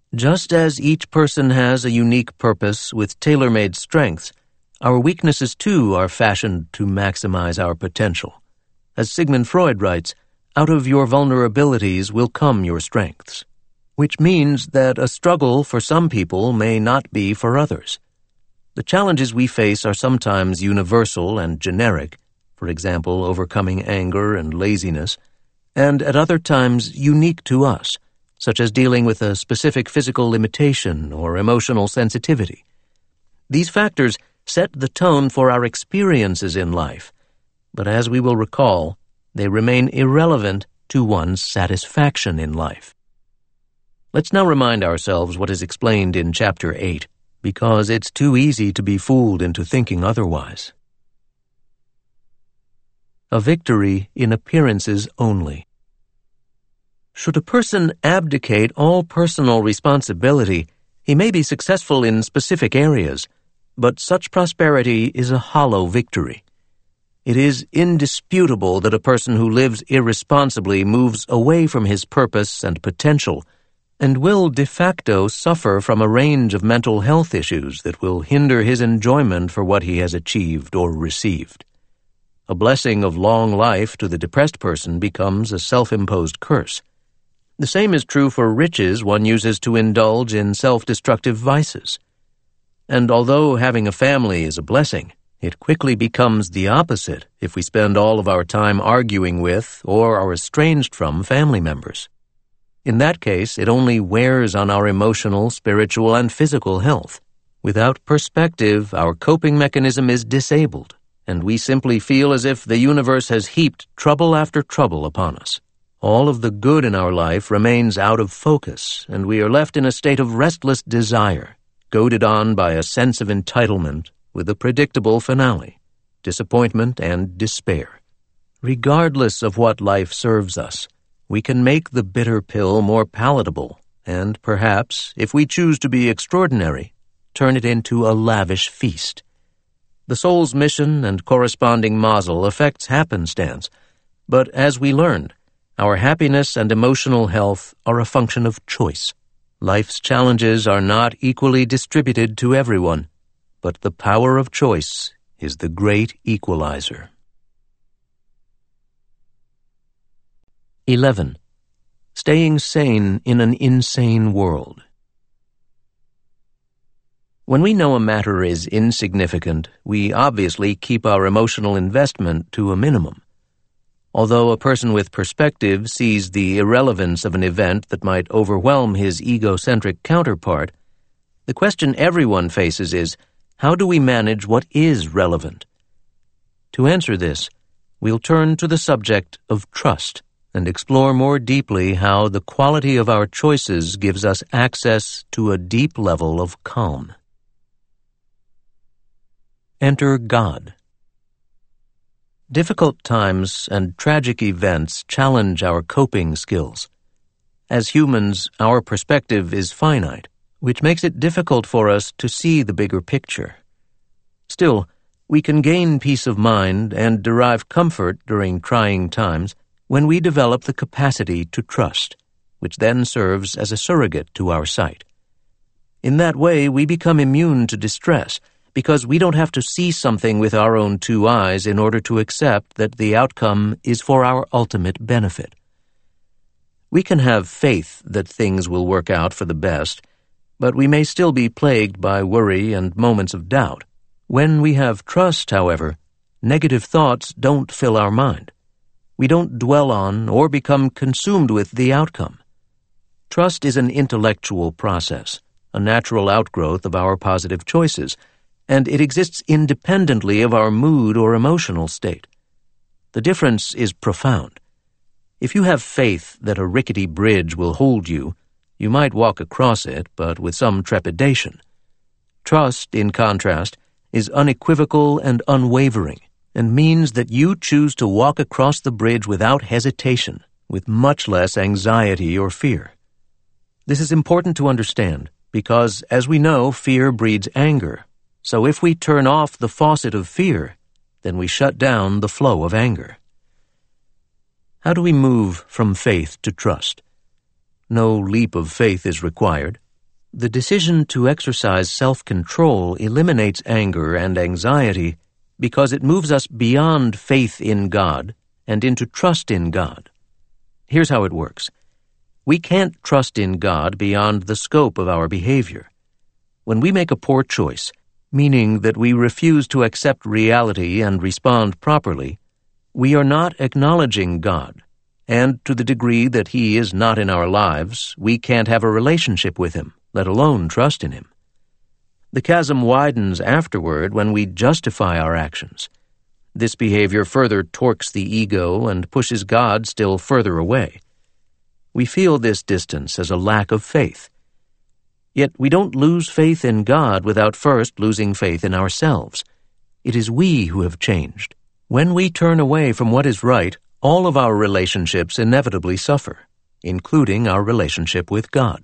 Just as each person has a unique purpose with tailor-made strengths, our weaknesses too are fashioned to maximize our potential. As Sigmund Freud writes, "Out of your vulnerabilities will come your strengths," which means that a struggle for some people may not be for others. The challenges we face are sometimes universal and generic, for example, overcoming anger and laziness, and at other times unique to us, such as dealing with a specific physical limitation or emotional sensitivity. These factors set the tone for our experiences in life, but as we will recall, they remain irrelevant to one's satisfaction in life. Let's now remind ourselves what is explained in Chapter 8, because it's too easy to be fooled into thinking otherwise. A victory in appearances only. Should a person abdicate all personal responsibility, he may be successful in specific areas, but such prosperity is a hollow victory. It is indisputable that a person who lives irresponsibly moves away from his purpose and potential, and will de facto suffer from a range of mental health issues that will hinder his enjoyment for what he has achieved or received. A blessing of long life to the depressed person becomes a self-imposed curse. The same is true for riches one uses to indulge in self-destructive vices. And although having a family is a blessing, it quickly becomes the opposite if we spend all of our time arguing with or are estranged from family members. In that case, it only wears on our emotional, spiritual, and physical health. Without perspective, our coping mechanism is disabled, and we simply feel as if the universe has heaped trouble after trouble upon us. All of the good in our life remains out of focus, and we are left in a state of restless desire, goaded on by a sense of entitlement with a predictable finale, disappointment and despair. Regardless of what life serves us, we can make the bitter pill more palatable and, perhaps, if we choose to be extraordinary, turn it into a lavish feast. The soul's mission and corresponding mazel affects happenstance, but as we learned, our happiness and emotional health are a function of choice. Life's challenges are not equally distributed to everyone, but the power of choice is the great equalizer. 11. Staying sane in an insane world. When we know a matter is insignificant, we obviously keep our emotional investment to a minimum. Although a person with perspective sees the irrelevance of an event that might overwhelm his egocentric counterpart, the question everyone faces is, how do we manage what is relevant? To answer this, we'll turn to the subject of trust and explore more deeply how the quality of our choices gives us access to a deep level of calm. Enter God. Difficult times and tragic events challenge our coping skills. As humans, our perspective is finite, which makes it difficult for us to see the bigger picture. Still, we can gain peace of mind and derive comfort during trying times when we develop the capacity to trust, which then serves as a surrogate to our sight. In that way, we become immune to distress, because we don't have to see something with our own two eyes in order to accept that the outcome is for our ultimate benefit. We can have faith that things will work out for the best, but we may still be plagued by worry and moments of doubt. When we have trust, however, negative thoughts don't fill our mind. We don't dwell on or become consumed with the outcome. Trust is an intellectual process, a natural outgrowth of our positive choices, and it exists independently of our mood or emotional state. The difference is profound. If you have faith that a rickety bridge will hold you, you might walk across it, but with some trepidation. Trust, in contrast, is unequivocal and unwavering, and means that you choose to walk across the bridge without hesitation, with much less anxiety or fear. This is important to understand, because, as we know, fear breeds anger. So if we turn off the faucet of fear, then we shut down the flow of anger. How do we move from faith to trust? No leap of faith is required. The decision to exercise self-control eliminates anger and anxiety because it moves us beyond faith in God and into trust in God. Here's how it works. We can't trust in God beyond the scope of our behavior. When we make a poor choice, meaning that we refuse to accept reality and respond properly, we are not acknowledging God, and to the degree that He is not in our lives, we can't have a relationship with Him, let alone trust in Him. The chasm widens afterward when we justify our actions. This behavior further torques the ego and pushes God still further away. We feel this distance as a lack of faith. Yet we don't lose faith in God without first losing faith in ourselves. It is we who have changed. When we turn away from what is right, all of our relationships inevitably suffer, including our relationship with God.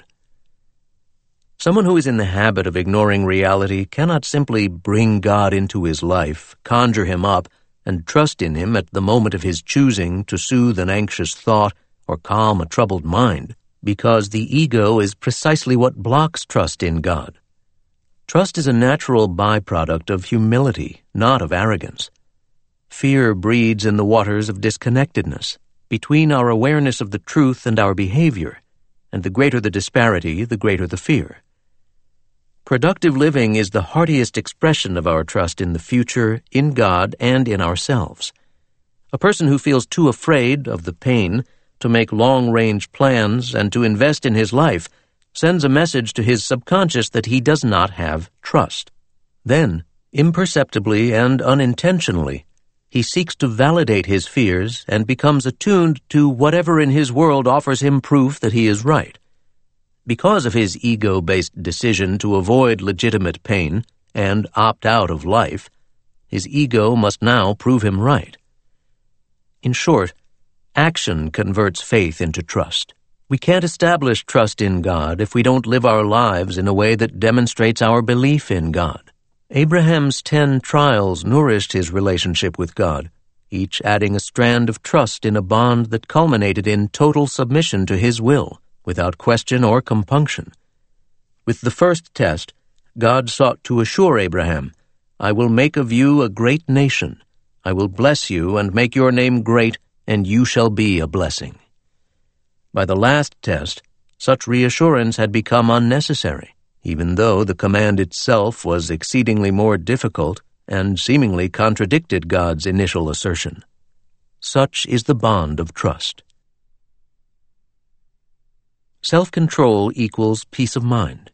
Someone who is in the habit of ignoring reality cannot simply bring God into his life, conjure Him up, and trust in Him at the moment of his choosing to soothe an anxious thought or calm a troubled mind, because the ego is precisely what blocks trust in God. Trust is a natural byproduct of humility, not of arrogance. Fear breeds in the waters of disconnectedness, between our awareness of the truth and our behavior, and the greater the disparity, the greater the fear. Productive living is the heartiest expression of our trust in the future, in God, and in ourselves. A person who feels too afraid of the pain to make long-range plans and to invest in his life sends a message to his subconscious that he does not have trust. Then, imperceptibly and unintentionally, he seeks to validate his fears and becomes attuned to whatever in his world offers him proof that he is right. Because of his ego-based decision to avoid legitimate pain and opt out of life, his ego must now prove him right. In short, action converts faith into trust. We can't establish trust in God if we don't live our lives in a way that demonstrates our belief in God. Abraham's 10 trials nourished his relationship with God, each adding a strand of trust in a bond that culminated in total submission to His will, without question or compunction. With the first test, God sought to assure Abraham, "I will make of you a great nation. I will bless you and make your name great, and you shall be a blessing." By the last test, such reassurance had become unnecessary, even though the command itself was exceedingly more difficult and seemingly contradicted God's initial assertion. Such is the bond of trust. Self-control equals peace of mind.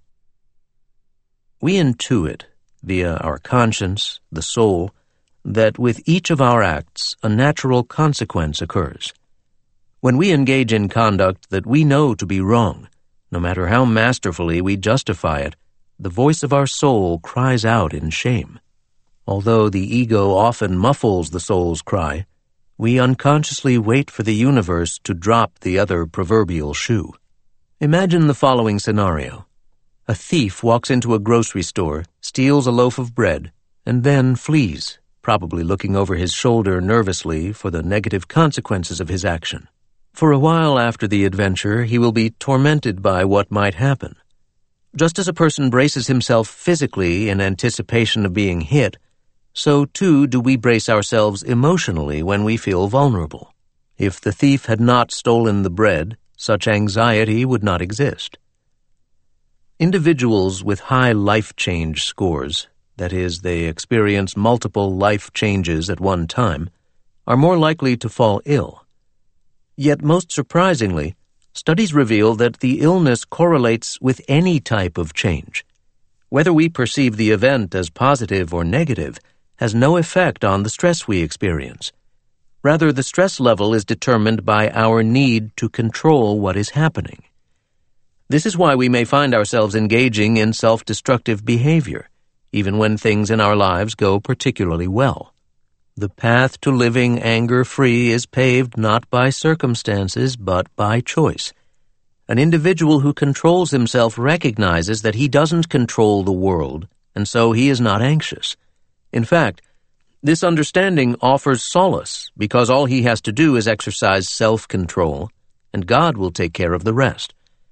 We intuit, via our conscience, the soul, that with each of our acts a natural consequence occurs. When we engage in conduct that we know to be wrong, no matter how masterfully we justify it, the voice of our soul cries out in shame. Although the ego often muffles the soul's cry, we unconsciously wait for the universe to drop the other proverbial shoe. Imagine the following scenario. A thief walks into a grocery store, steals a loaf of bread, and then flees, probably looking over his shoulder nervously for the negative consequences of his action. For a while after the adventure, he will be tormented by what might happen. Just as a person braces himself physically in anticipation of being hit, so too do we brace ourselves emotionally when we feel vulnerable. If the thief had not stolen the bread, such anxiety would not exist. Individuals with high life change scores, that is, they experience multiple life changes at one time, are more likely to fall ill. Yet most surprisingly, studies reveal that the illness correlates with any type of change. Whether we perceive the event as positive or negative has no effect on the stress we experience. Rather, the stress level is determined by our need to control what is happening. This is why we may find ourselves engaging in self-destructive behavior, even when things in our lives go particularly well. The path to living anger-free is paved not by circumstances, but by choice. An individual who controls himself recognizes that he doesn't control the world, and so he is not anxious. In fact, this understanding offers solace because all he has to do is exercise self-control, and God will take care of the rest.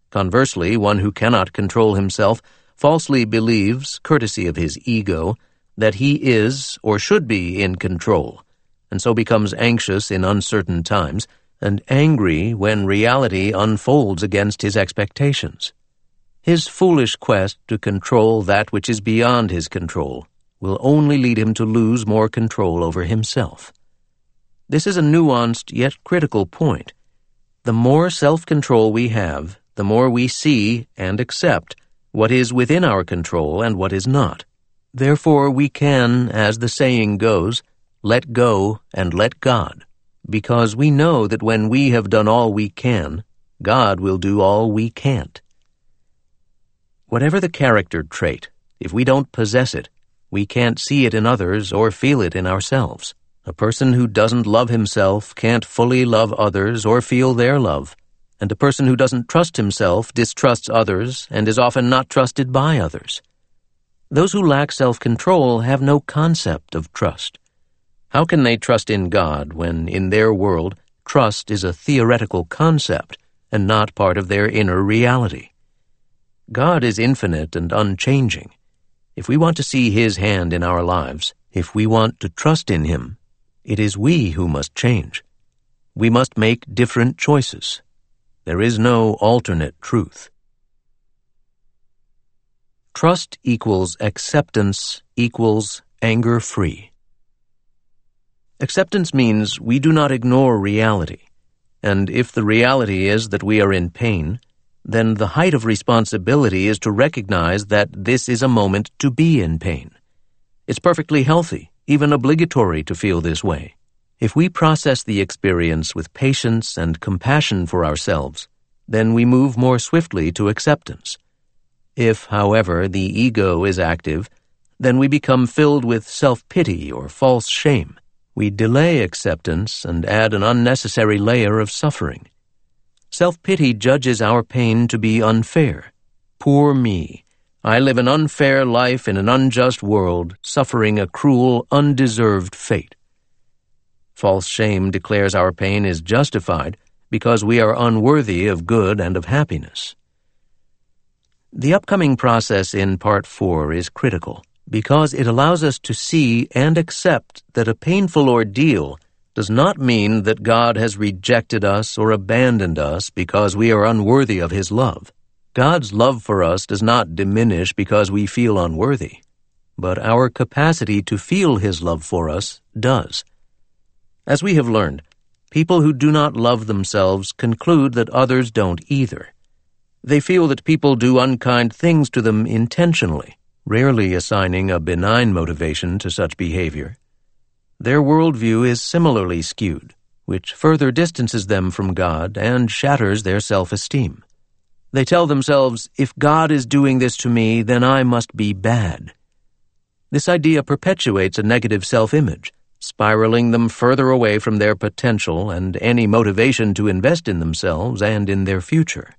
Conversely, one who cannot control himself falsely believes, courtesy of his ego, that he is or should be in control, and so becomes anxious in uncertain times and angry when reality unfolds against his expectations. His foolish quest to control that which is beyond his control will only lead him to lose more control over himself. This is a nuanced yet critical point. The more self-control we have, the more we see and accept what is within our control and what is not. Therefore, we can, as the saying goes, let go and let God, because we know that when we have done all we can, God will do all we can't. Whatever the character trait, if we don't possess it, we can't see it in others or feel it in ourselves. A person who doesn't love himself can't fully love others or feel their love, and a person who doesn't trust himself distrusts others and is often not trusted by others. Those who lack self-control have no concept of trust. How can they trust in God when, in their world, trust is a theoretical concept and not part of their inner reality? God is infinite and unchanging. If we want to see His hand in our lives, if we want to trust in Him, it is we who must change. We must make different choices. There is no alternate truth. Trust equals acceptance equals anger-free. Acceptance means we do not ignore reality, and if the reality is that we are in pain, then the height of responsibility is to recognize that this is a moment to be in pain. It's perfectly healthy, even obligatory to feel this way. If we process the experience with patience and compassion for ourselves, then we move more swiftly to acceptance. If, however, the ego is active, then we become filled with self-pity or false shame. We delay acceptance and add an unnecessary layer of suffering. Self-pity judges our pain to be unfair. Poor me. I live an unfair life in an unjust world, suffering a cruel, undeserved fate. False shame declares our pain is justified because we are unworthy of good and of happiness. The upcoming process in Part 4 is critical because it allows us to see and accept that a painful ordeal does not mean that God has rejected us or abandoned us because we are unworthy of His love. God's love for us does not diminish because we feel unworthy, but our capacity to feel His love for us does. As we have learned, people who do not love themselves conclude that others don't either. They feel that people do unkind things to them intentionally, rarely assigning a benign motivation to such behavior. Their worldview is similarly skewed, which further distances them from God and shatters their self-esteem. They tell themselves, if God is doing this to me, then I must be bad. This idea perpetuates a negative self-image, spiraling them further away from their potential and any motivation to invest in themselves and in their future.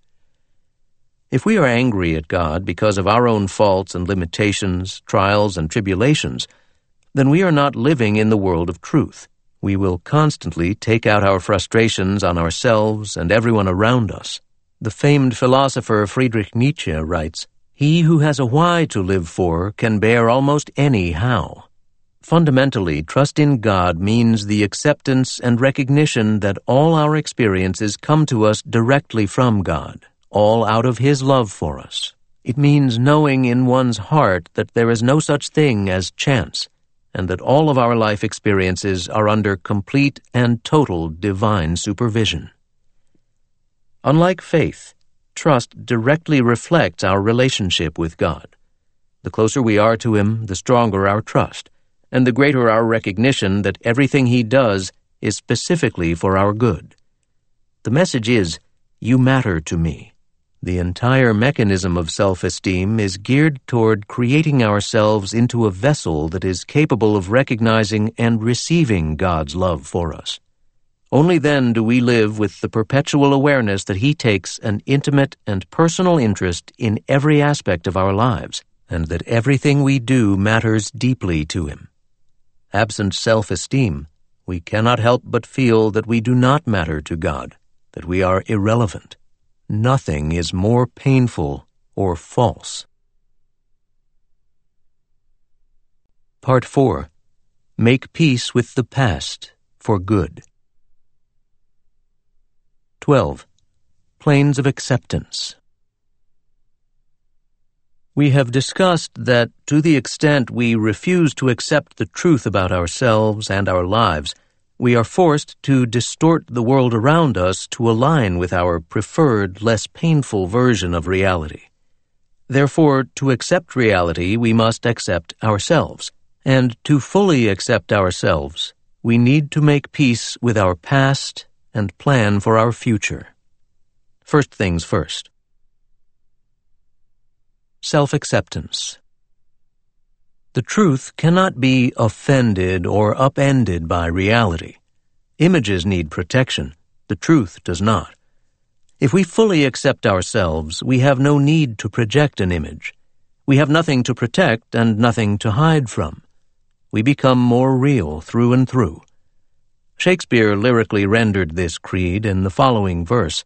If we are angry at God because of our own faults and limitations, trials and tribulations, then we are not living in the world of truth. We will constantly take out our frustrations on ourselves and everyone around us. The famed philosopher Friedrich Nietzsche writes, "He who has a why to live for can bear almost any how." Fundamentally, trust in God means the acceptance and recognition that all our experiences come to us directly from God, all out of His love for us. It means knowing in one's heart that there is no such thing as chance, and that all of our life experiences are under complete and total divine supervision. Unlike faith, trust directly reflects our relationship with God. The closer we are to Him, the stronger our trust, and the greater our recognition that everything He does is specifically for our good. The message is, you matter to me. The entire mechanism of self-esteem is geared toward creating ourselves into a vessel that is capable of recognizing and receiving God's love for us. Only then do we live with the perpetual awareness that He takes an intimate and personal interest in every aspect of our lives, and that everything we do matters deeply to Him. Absent self-esteem, we cannot help but feel that we do not matter to God, that we are irrelevant. nothing is more painful or false. Part 4. Make peace with the past for good. 12. Planes of acceptance. We have discussed that to the extent we refuse to accept the truth about ourselves and our lives, we are forced to distort the world around us to align with our preferred, less painful version of reality. Therefore, to accept reality, we must accept ourselves. And to fully accept ourselves, we need to make peace with our past and plan for our future. First things first. Self-acceptance. The truth cannot be offended or upended by reality. Images need protection. The truth does not. If we fully accept ourselves, we have no need to project an image. We have nothing to protect and nothing to hide from. We become more real through and through. Shakespeare lyrically rendered this creed in the following verse: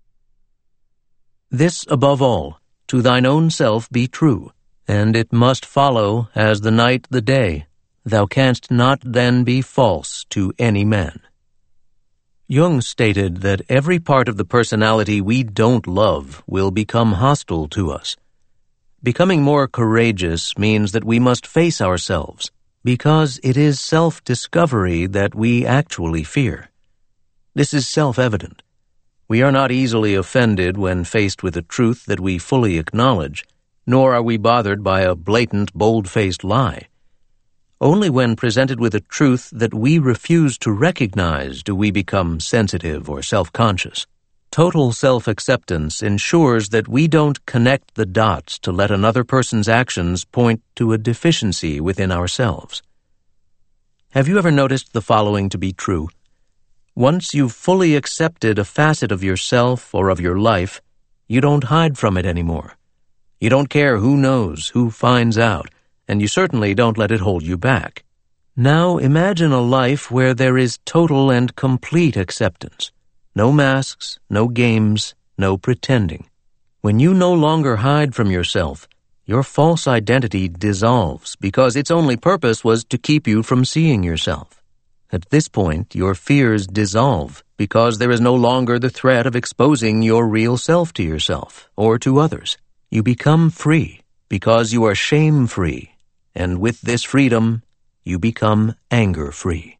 "This above all, to thine own self be true, and it must follow as the night the day. Thou canst not then be false to any man." Jung stated that every part of the personality we don't love will become hostile to us. Becoming more courageous means that we must face ourselves, because it is self-discovery that we actually fear. This is self-evident. We are not easily offended when faced with a truth that we fully acknowledge, nor are we bothered by a blatant, bold-faced lie. Only when presented with a truth that we refuse to recognize do we become sensitive or self-conscious. Total self-acceptance ensures that we don't connect the dots to let another person's actions point to a deficiency within ourselves. Have you ever noticed the following to be true? Once you've fully accepted a facet of yourself or of your life, you don't hide from it anymore. You don't care who knows, who finds out, and you certainly don't let it hold you back. Now imagine a life where there is total and complete acceptance. No masks, no games, no pretending. When you no longer hide from yourself, your false identity dissolves because its only purpose was to keep you from seeing yourself. At this point, your fears dissolve because there is no longer the threat of exposing your real self to yourself or to others. You become free because you are shame-free, and with this freedom, you become anger-free.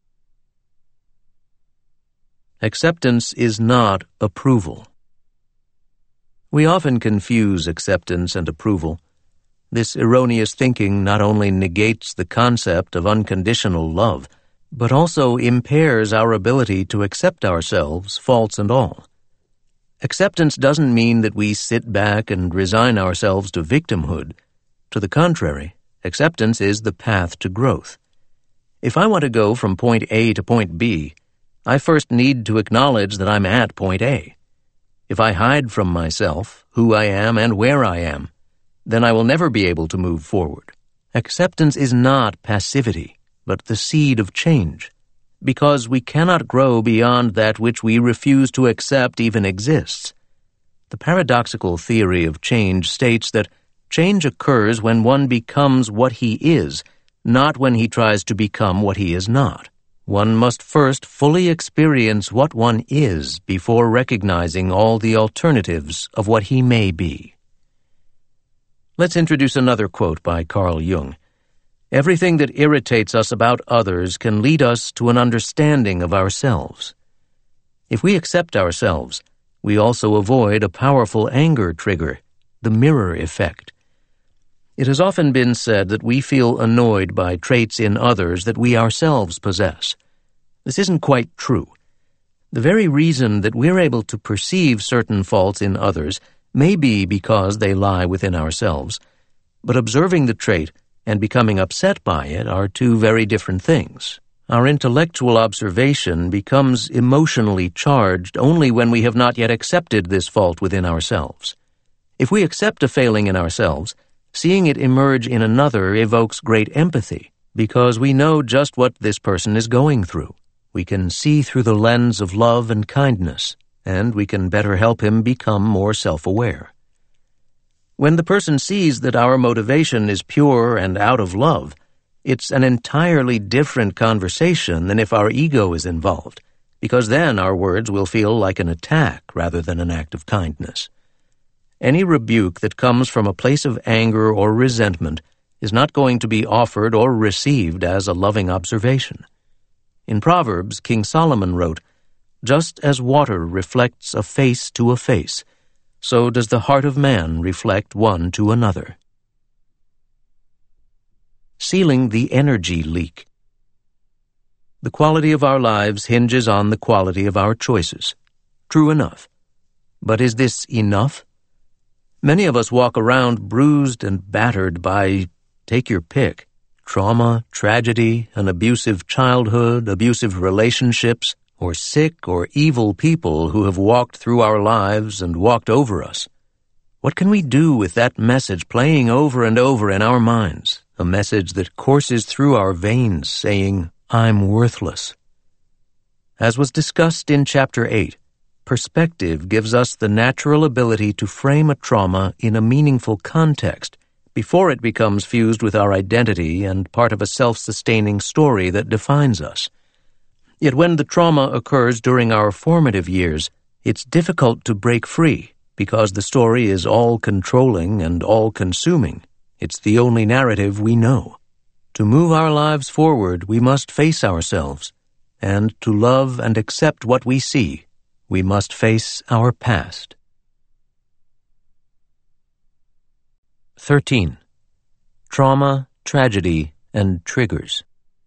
Acceptance is not approval. We often confuse acceptance and approval. This erroneous thinking not only negates the concept of unconditional love, but also impairs our ability to accept ourselves, faults and all. Acceptance doesn't mean that we sit back and resign ourselves to victimhood. To the contrary, acceptance is the path to growth. If I want to go from point A to point B, I first need to acknowledge that I'm at point A. If I hide from myself, who I am and where I am, then I will never be able to move forward. Acceptance is not passivity, but the seed of change, because we cannot grow beyond that which we refuse to accept even exists. The paradoxical theory of change states that change occurs when one becomes what he is, not when he tries to become what he is not. One must first fully experience what one is before recognizing all the alternatives of what he may be. Let's introduce another quote by Carl Jung. Everything that irritates us about others can lead us to an understanding of ourselves. If we accept ourselves, we also avoid a powerful anger trigger, the mirror effect. It has often been said that we feel annoyed by traits in others that we ourselves possess. This isn't quite true. The very reason that we're able to perceive certain faults in others may be because they lie within ourselves, but observing the trait and becoming upset by it are two very different things. Our intellectual observation becomes emotionally charged only when we have not yet accepted this fault within ourselves. If we accept a failing in ourselves, seeing it emerge in another evokes great empathy, because we know just what this person is going through. We can see through the lens of love and kindness. and we can better help him become more self-aware. When the person sees that our motivation is pure and out of love, it's an entirely different conversation than if our ego is involved, because then our words will feel like an attack rather than an act of kindness. Any rebuke that comes from a place of anger or resentment is not going to be offered or received as a loving observation. In Proverbs, King Solomon wrote, "Just as water reflects a face to a face, so does the heart of man reflect one to another." Sealing the energy leak. The quality of our lives hinges on the quality of our choices. True enough. But is this enough? Many of us walk around bruised and battered by, take your pick, trauma, tragedy, an abusive childhood, abusive relationships, or sick or evil people who have walked through our lives and walked over us. What can we do with that message playing over and over in our minds, a message that courses through our veins saying, "I'm worthless"? As was discussed in Chapter 8, perspective gives us the natural ability to frame a trauma in a meaningful context before it becomes fused with our identity and part of a self-sustaining story that defines us. Yet when the trauma occurs during our formative years, it's difficult to break free because the story is all-controlling and all-consuming. It's the only narrative we know. To move our lives forward, we must face ourselves, and to love and accept what we see, we must face our past. 13. Trauma, tragedy, and triggers.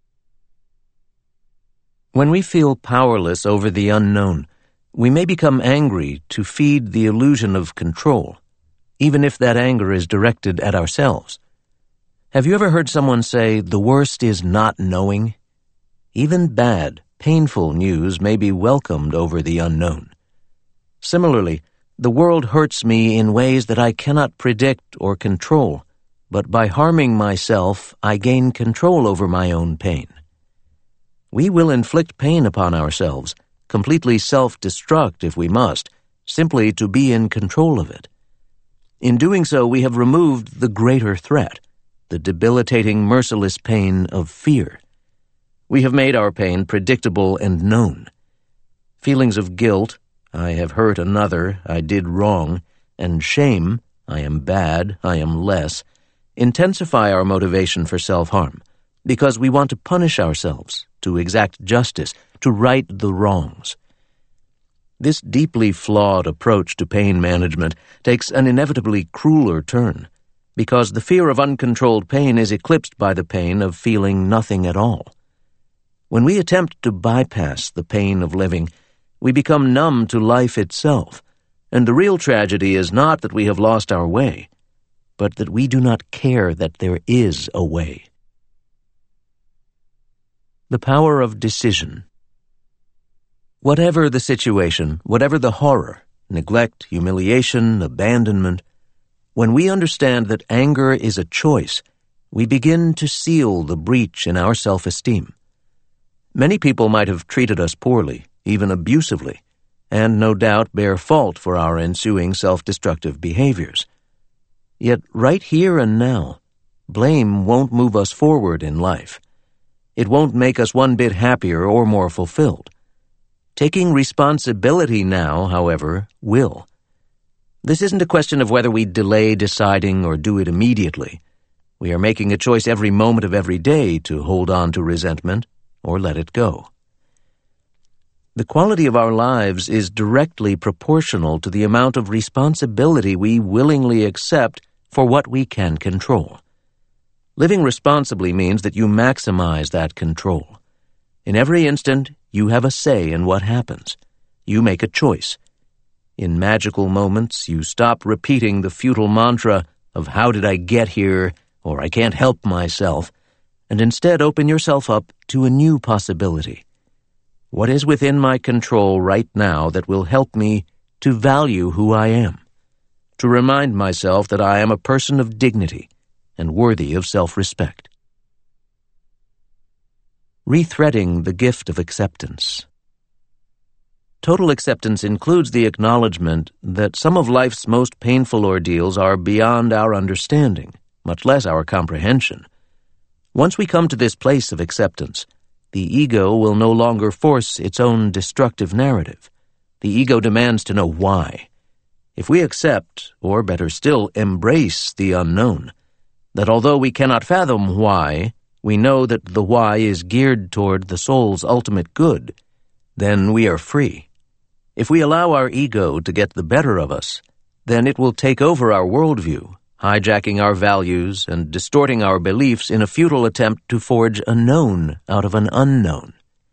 When we feel powerless over the unknown, we may become angry to feed the illusion of control, even if that anger is directed at ourselves. Have you ever heard someone say, "The worst is not knowing"? Even bad, painful news may be welcomed over the unknown. Similarly, the world hurts me in ways that I cannot predict or control, but by harming myself, I gain control over my own pain. We will inflict pain upon ourselves, completely self-destruct if we must, simply to be in control of it. In doing so, we have removed the greater threat, the debilitating, merciless pain of fear. We have made our pain predictable and known. Feelings of guilt, "I have hurt another, I did wrong," and shame, "I am bad, I am less," intensify our motivation for self-harm, because we want to punish ourselves, to exact justice, to right the wrongs. This deeply flawed approach to pain management takes an inevitably crueler turn, because the fear of uncontrolled pain is eclipsed by the pain of feeling nothing at all. When we attempt to bypass the pain of living, we become numb to life itself, and the real tragedy is not that we have lost our way, but that we do not care that there is a way. The power of decision. Whatever the situation, whatever the horror, neglect, humiliation, abandonment, when we understand that anger is a choice, we begin to seal the breach in our self-esteem. Many people might have treated us poorly, even abusively, and no doubt bear fault for our ensuing self-destructive behaviors. Yet right here and now, blame won't move us forward in life. It won't make us one bit happier or more fulfilled. Taking responsibility now, however, will. This isn't a question of whether we delay deciding or do it immediately. We are making a choice every moment of every day to hold on to resentment or let it go. The quality of our lives is directly proportional to the amount of responsibility we willingly accept for what we can control. Living responsibly means that you maximize that control. In every instant, you have a say in what happens. You make a choice. In magical moments, you stop repeating the futile mantra of "how did I get here?" or "I can't help myself," and instead open yourself up to a new possibility. What is within my control right now that will help me to value who I am, to remind myself that I am a person of dignity and worthy of self-respect? Rethreading the gift of acceptance. Total acceptance includes the acknowledgement that some of life's most painful ordeals are beyond our understanding, much less our comprehension. Once we come to this place of acceptance, the ego will no longer force its own destructive narrative. The ego demands to know why. If we accept, or better still, embrace the unknown, that although we cannot fathom why, we know that the why is geared toward the soul's ultimate good, then we are free. If we allow our ego to get the better of us, then it will take over our worldview, hijacking our values and distorting our beliefs in a futile attempt to forge a known out of an unknown.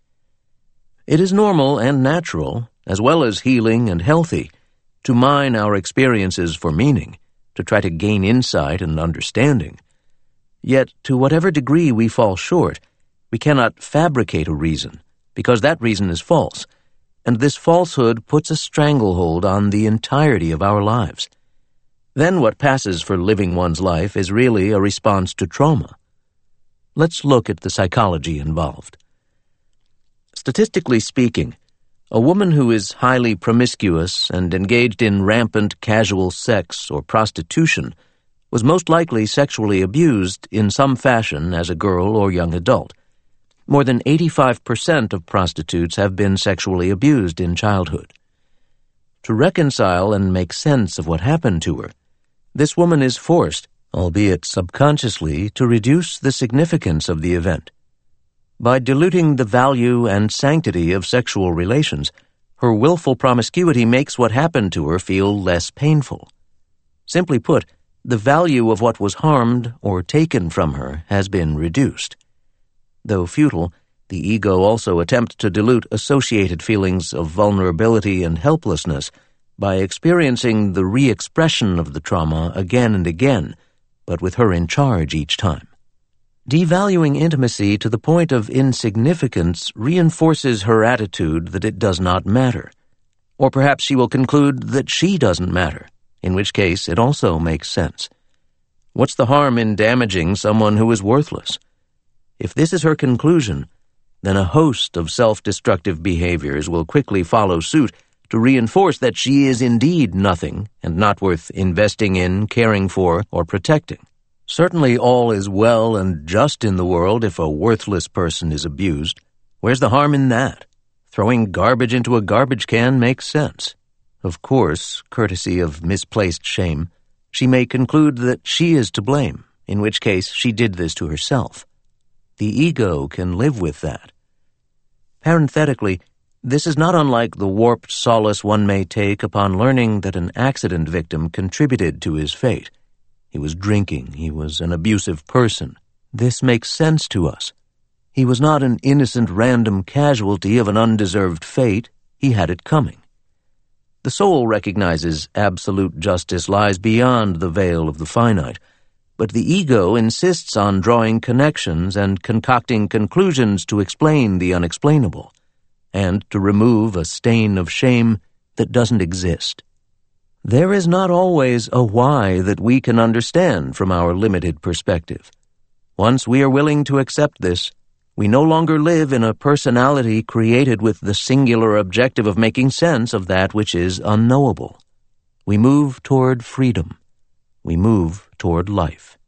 It is normal and natural, as well as healing and healthy, to mine our experiences for meaning, to try to gain insight and understanding. Yet, to whatever degree we fall short, we cannot fabricate a reason, because that reason is false, and this falsehood puts a stranglehold on the entirety of our lives. Then what passes for living one's life is really a response to trauma. Let's look at the psychology involved. Statistically speaking, a woman who is highly promiscuous and engaged in rampant casual sex or prostitution was most likely sexually abused in some fashion as a girl or young adult. More than 85% of prostitutes have been sexually abused in childhood. To reconcile and make sense of what happened to her, this woman is forced, albeit subconsciously, to reduce the significance of the event. By diluting the value and sanctity of sexual relations, her willful promiscuity makes what happened to her feel less painful. Simply put, the value of what was harmed or taken from her has been reduced. Though futile, the ego also attempts to dilute associated feelings of vulnerability and helplessness by experiencing the re-expression of the trauma again and again, but with her in charge each time. Devaluing intimacy to the point of insignificance reinforces her attitude that it does not matter. Or perhaps she will conclude that she doesn't matter, in which case it also makes sense. What's the harm in damaging someone who is worthless? If this is her conclusion, then a host of self-destructive behaviors will quickly follow suit to reinforce that she is indeed nothing and not worth investing in, caring for, or protecting. Certainly all is well and just in the world if a worthless person is abused. Where's the harm in that? Throwing garbage into a garbage can makes sense. Of course, courtesy of misplaced shame, she may conclude that she is to blame, in which case she did this to herself. The ego can live with that. Parenthetically, this is not unlike the warped solace one may take upon learning that an accident victim contributed to his fate. He was drinking. He was an abusive person. This makes sense to us. He was not an innocent random casualty of an undeserved fate. He had it coming. The soul recognizes absolute justice lies beyond the veil of the finite, but the ego insists on drawing connections and concocting conclusions to explain the unexplainable, and to remove a stain of shame that doesn't exist. There is not always a why that we can understand from our limited perspective. Once we are willing to accept this, we no longer live in a personality created with the singular objective of making sense of that which is unknowable. We move toward freedom. We move toward life.